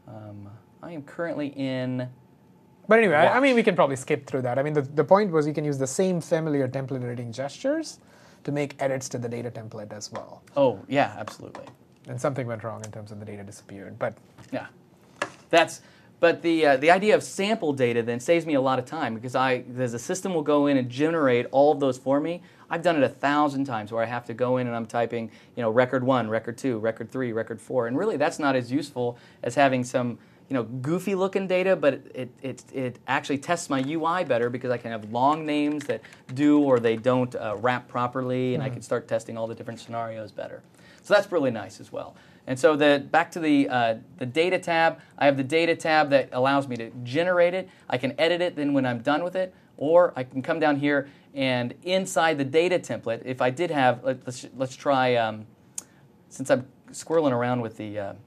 I am currently in... But anyway, I mean, we can probably skip through that. I mean, the point was you can use the same familiar template editing gestures to make edits to the data template as well. Oh, yeah, absolutely. And something went wrong in terms of the data disappeared, but... Yeah. But the idea of sample data then saves me a lot of time because the system will go in and generate all of those for me. I've done it 1,000 times where I have to go in and I'm typing, record 1, record 2, record 3, record 4, and really that's not as useful as having some, goofy looking data, but it actually tests my UI better because I can have long names that do or they don't wrap properly, and I can start testing all the different scenarios better. So that's really nice as well. And so back to the data tab, I have the data tab that allows me to generate it. I can edit it then when I'm done with it, or I can come down here and inside the data template, if I did have, let's try, since I'm squirreling around with the, let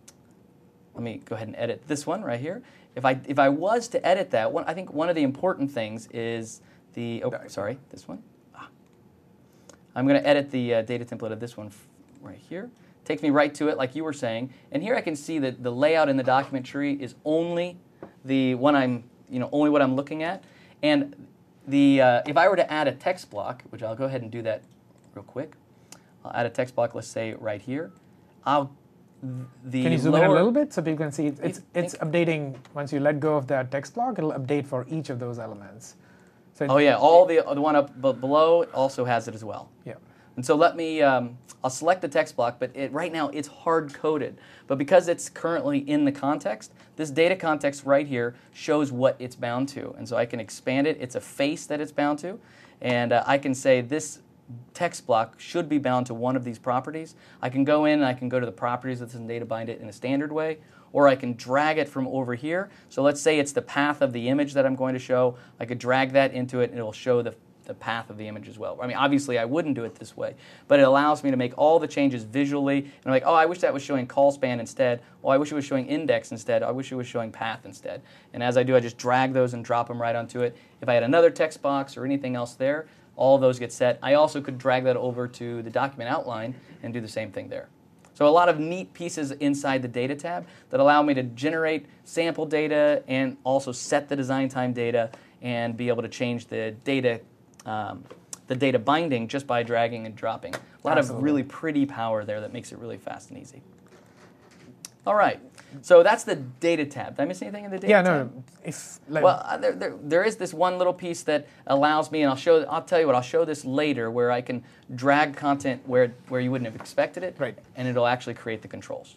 me go ahead and edit this one right here. If I was to edit that, I think one of the important things is this one. I'm going to edit the data template of this one right here. Takes me right to it, like you were saying. And here I can see that the layout in the document tree is only the one only what I'm looking at. And if I were to add a text block, which I'll go ahead and do that real quick. I'll add a text block, let's say right here. Can you zoom in a little bit so people can see it's updating once you let go of that text block? It'll update for each of those elements. So all the one up below also has it as well. Yeah. And so let me, I'll select the text block, but right now it's hard-coded. But because it's currently in the context, this data context right here shows what it's bound to. And so I can expand it. It's a face that it's bound to. And I can say this text block should be bound to one of these properties. I can go in and I can go to the properties that's in data bind it in a standard way, or I can drag it from over here. So let's say it's the path of the image that I'm going to show. I could drag that into it and it will show the path of the image as well. I mean, obviously I wouldn't do it this way, but it allows me to make all the changes visually. And I'm like, I wish that was showing call span instead. I wish it was showing index instead. I wish it was showing path instead. And as I do, I just drag those and drop them right onto it. If I had another text box or anything else there, all of those get set. I also could drag that over to the document outline and do the same thing there. So a lot of neat pieces inside the data tab that allow me to generate sample data and also set the design time data and be able to change the data binding just by dragging and dropping. A lot of really pretty power there that makes it really fast and easy. All right, so that's the data tab. Did I miss anything in the data tab? There is this one little piece that allows me, and I'll tell you what, I'll show this later, where I can drag content where you wouldn't have expected it, right, and it'll actually create the controls.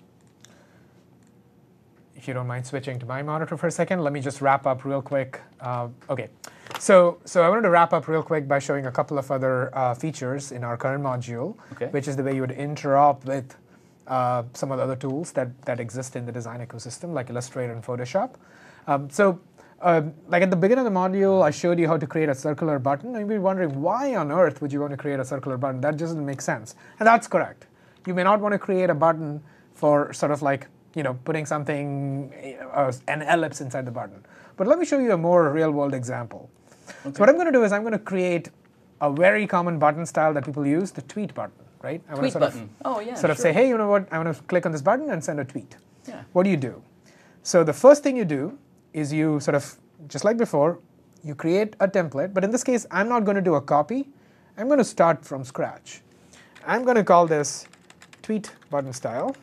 If you don't mind switching to my monitor for a second, let me just wrap up real quick. Okay. So I wanted to wrap up real quick by showing a couple of other features in our current module, which is the way you would interop with some of the other tools that exist in the design ecosystem, like Illustrator and Photoshop. Like at the beginning of the module, I showed you how to create a circular button, and you'd be wondering, why on earth would you want to create a circular button? That doesn't make sense. And that's correct. You may not want to create a button for sort of like, putting something, an ellipse inside the button. But let me show you a more real-world example. Okay. So what I'm going to do is I'm going to create a very common button style that people use, the tweet button, right? I tweet button. Sort of say, hey, you know what? I want to click on this button and send a tweet. Yeah. What do? So the first thing you do is you sort of, just like before, you create a template. But in this case, I'm not going to do a copy. I'm going to start from scratch. I'm going to call this tweet button style.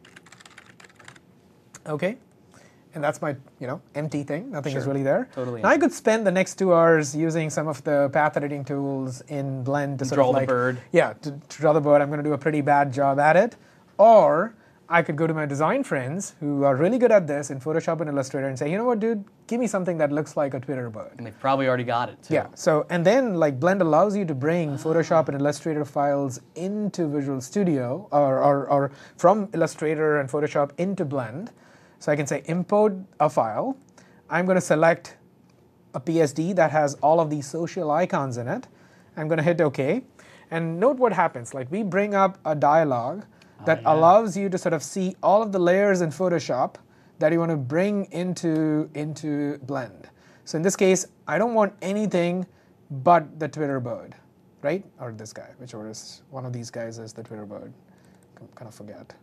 Okay. And that's my, empty thing. Nothing is really there. Totally. Now I could spend the next 2 hours using some of the path editing tools in Blend to draw the bird. Yeah, to draw the bird. I'm going to do a pretty bad job at it. Or I could go to my design friends who are really good at this in Photoshop and Illustrator and say, you know what, dude, give me something that looks like a Twitter bird. And they've probably already got it, too. Yeah. So, and then like Blend allows you to bring Photoshop and Illustrator files into Visual Studio or from Illustrator and Photoshop into Blend. So I can say import a file. I'm going to select a PSD that has all of these social icons in it. I'm going to hit OK. And note what happens. Like we bring up a dialog that allows you to sort of see all of the layers in Photoshop that you want to bring into Blend. So in this case, I don't want anything but the Twitter bird, right? Or this guy, whichever is one of these guys is the Twitter bird. Kind of forget.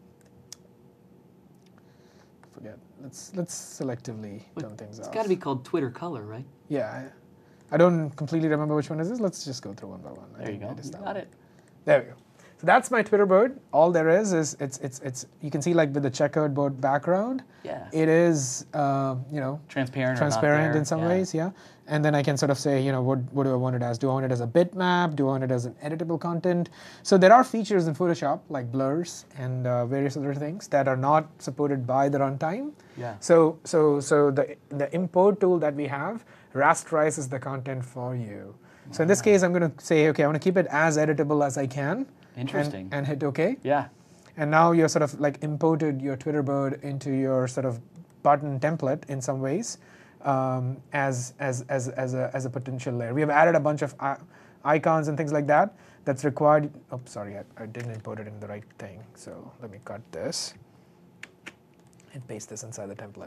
Let's selectively turn things off. It's got to be called Twitter color, right? Yeah. I don't completely remember which one is this. Let's just go through one by one. There you go. You got it. There we go. So that's my Twitter board. All there is it's you can see like with the checkered board background. Yeah. It is Transparent in some ways, yeah. And then I can sort of say, what do I want it as? Do I want it as a bitmap? Do I want it as an editable content? So there are features in Photoshop like blurs and various other things that are not supported by the runtime. Yeah. So the import tool that we have rasterizes the content for you. So in this case, I'm going to say, okay, I want to keep it as editable as I can. Interesting. And hit OK. Yeah. And now you're sort of like imported your Twitter board into your sort of button template in some ways as a potential layer. We have added a bunch of icons and things like that that's required. Oh, sorry, I didn't import it in the right thing. So let me cut this and paste this inside the template.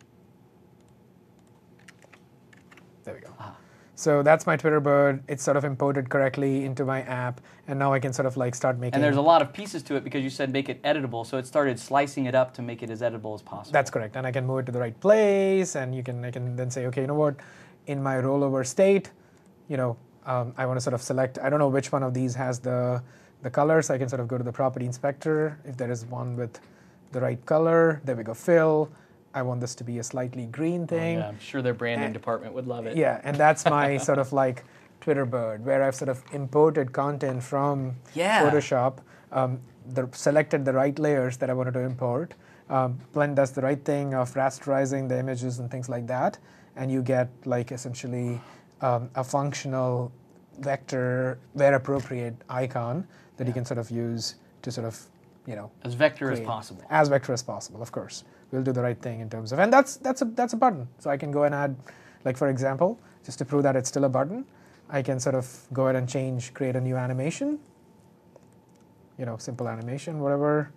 There we go. So that's my Twitter board. It's sort of imported correctly into my app, and now I can sort of like start making. And there's a lot of pieces to it because you said make it editable, so it started slicing it up to make it as editable as possible. That's correct, and I can move it to the right place, and I can then say, okay, you know what, in my rollover state, I want to sort of select. I don't know which one of these has the color, so I can sort of go to the property inspector. If there is one with the right color, there we go, fill. I want this to be a slightly green thing. Oh, yeah, I'm sure their branding department would love it. Yeah, and that's my sort of like Twitter board, where I've sort of imported content from Photoshop, selected the right layers that I wanted to import. Blend does the right thing of rasterizing the images and things like that, and you get like essentially a functional vector, where appropriate icon that you can sort of use to sort of, as vector as possible. As vector as possible, of course. We'll do the right thing in terms of, and that's a button. So I can go and add, like for example, just to prove that it's still a button, I can sort of go ahead and create a new animation. Simple animation, whatever.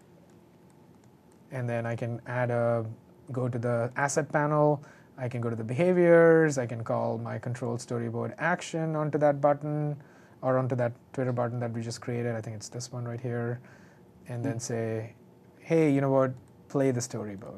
And then I can go to the asset panel. I can go to the behaviors. I can call my control storyboard action onto that button, or onto that Twitter button that we just created. I think it's this one right here. And then say, hey, you know what? Play the storyboard.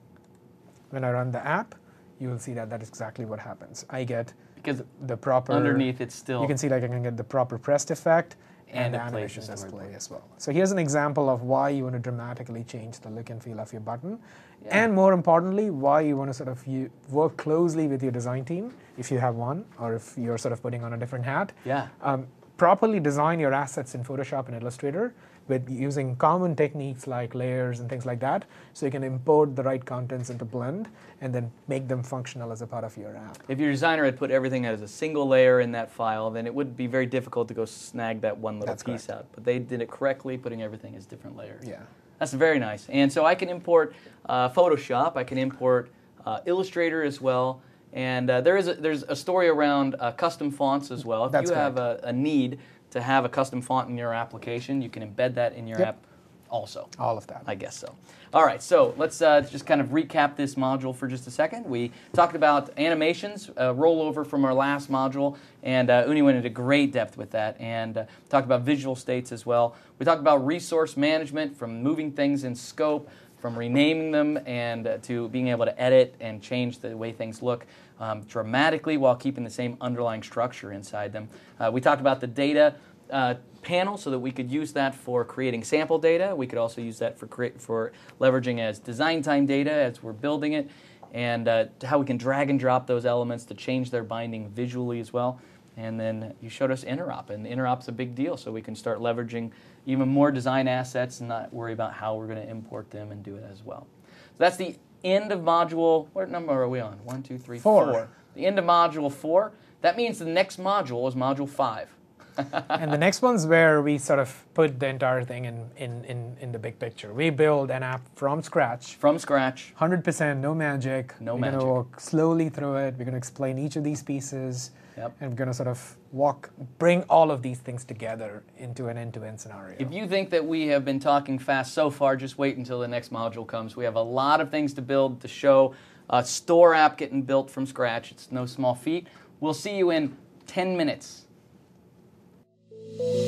When I run the app, you will see that is exactly what happens. I get the proper. Underneath it's still. You can see like I can get the proper pressed effect and the animation says play as well. So here's an example of why you want to dramatically change the look and feel of your button, and more importantly, why you want to sort of work closely with your design team if you have one, or if you're sort of putting on a different hat. Yeah. Properly design your assets in Photoshop and Illustrator with using common techniques like layers and things like that, so you can import the right contents into Blend and then make them functional as a part of your app. If your designer had put everything as a single layer in that file, then it would be very difficult to go snag that one little piece out. But they did it correctly, putting everything as different layers. Yeah. That's very nice. And so I can import Photoshop, I can import Illustrator as well, and there's a story around custom fonts as well. If you have a need to have a custom font in your application, you can embed that in your app also. All of that. I guess so. All right, so let's just kind of recap this module for just a second. We talked about animations, rollover from our last module, and Uni went into great depth with that, and talked about visual states as well. We talked about resource management, from moving things in scope, from renaming them, and to being able to edit and change the way things look dramatically while keeping the same underlying structure inside them. We talked about the data panel, so that we could use that for creating sample data. We could also use that for leveraging as design time data as we're building it, and how we can drag and drop those elements to change their binding visually as well. And then you showed us interop, and interop's a big deal, so we can start leveraging even more design assets and not worry about how we're going to import them and do it as well. So that's the end of module. What number are we on? 1, 2, 3, 4. The end of module 4. That means the next module is module 5. And the next one's where we sort of put the entire thing in the big picture. We build an app from scratch. From scratch. 100%, no magic. No magic. We're going to walk slowly through it. We're going to explain each of these pieces. Yep. And we're going to sort of bring all of these things together into an end-to-end scenario. If you think that we have been talking fast so far, just wait until the next module comes. We have a lot of things to build, to show. A store app getting built from scratch. It's no small feat. We'll see you in 10 minutes.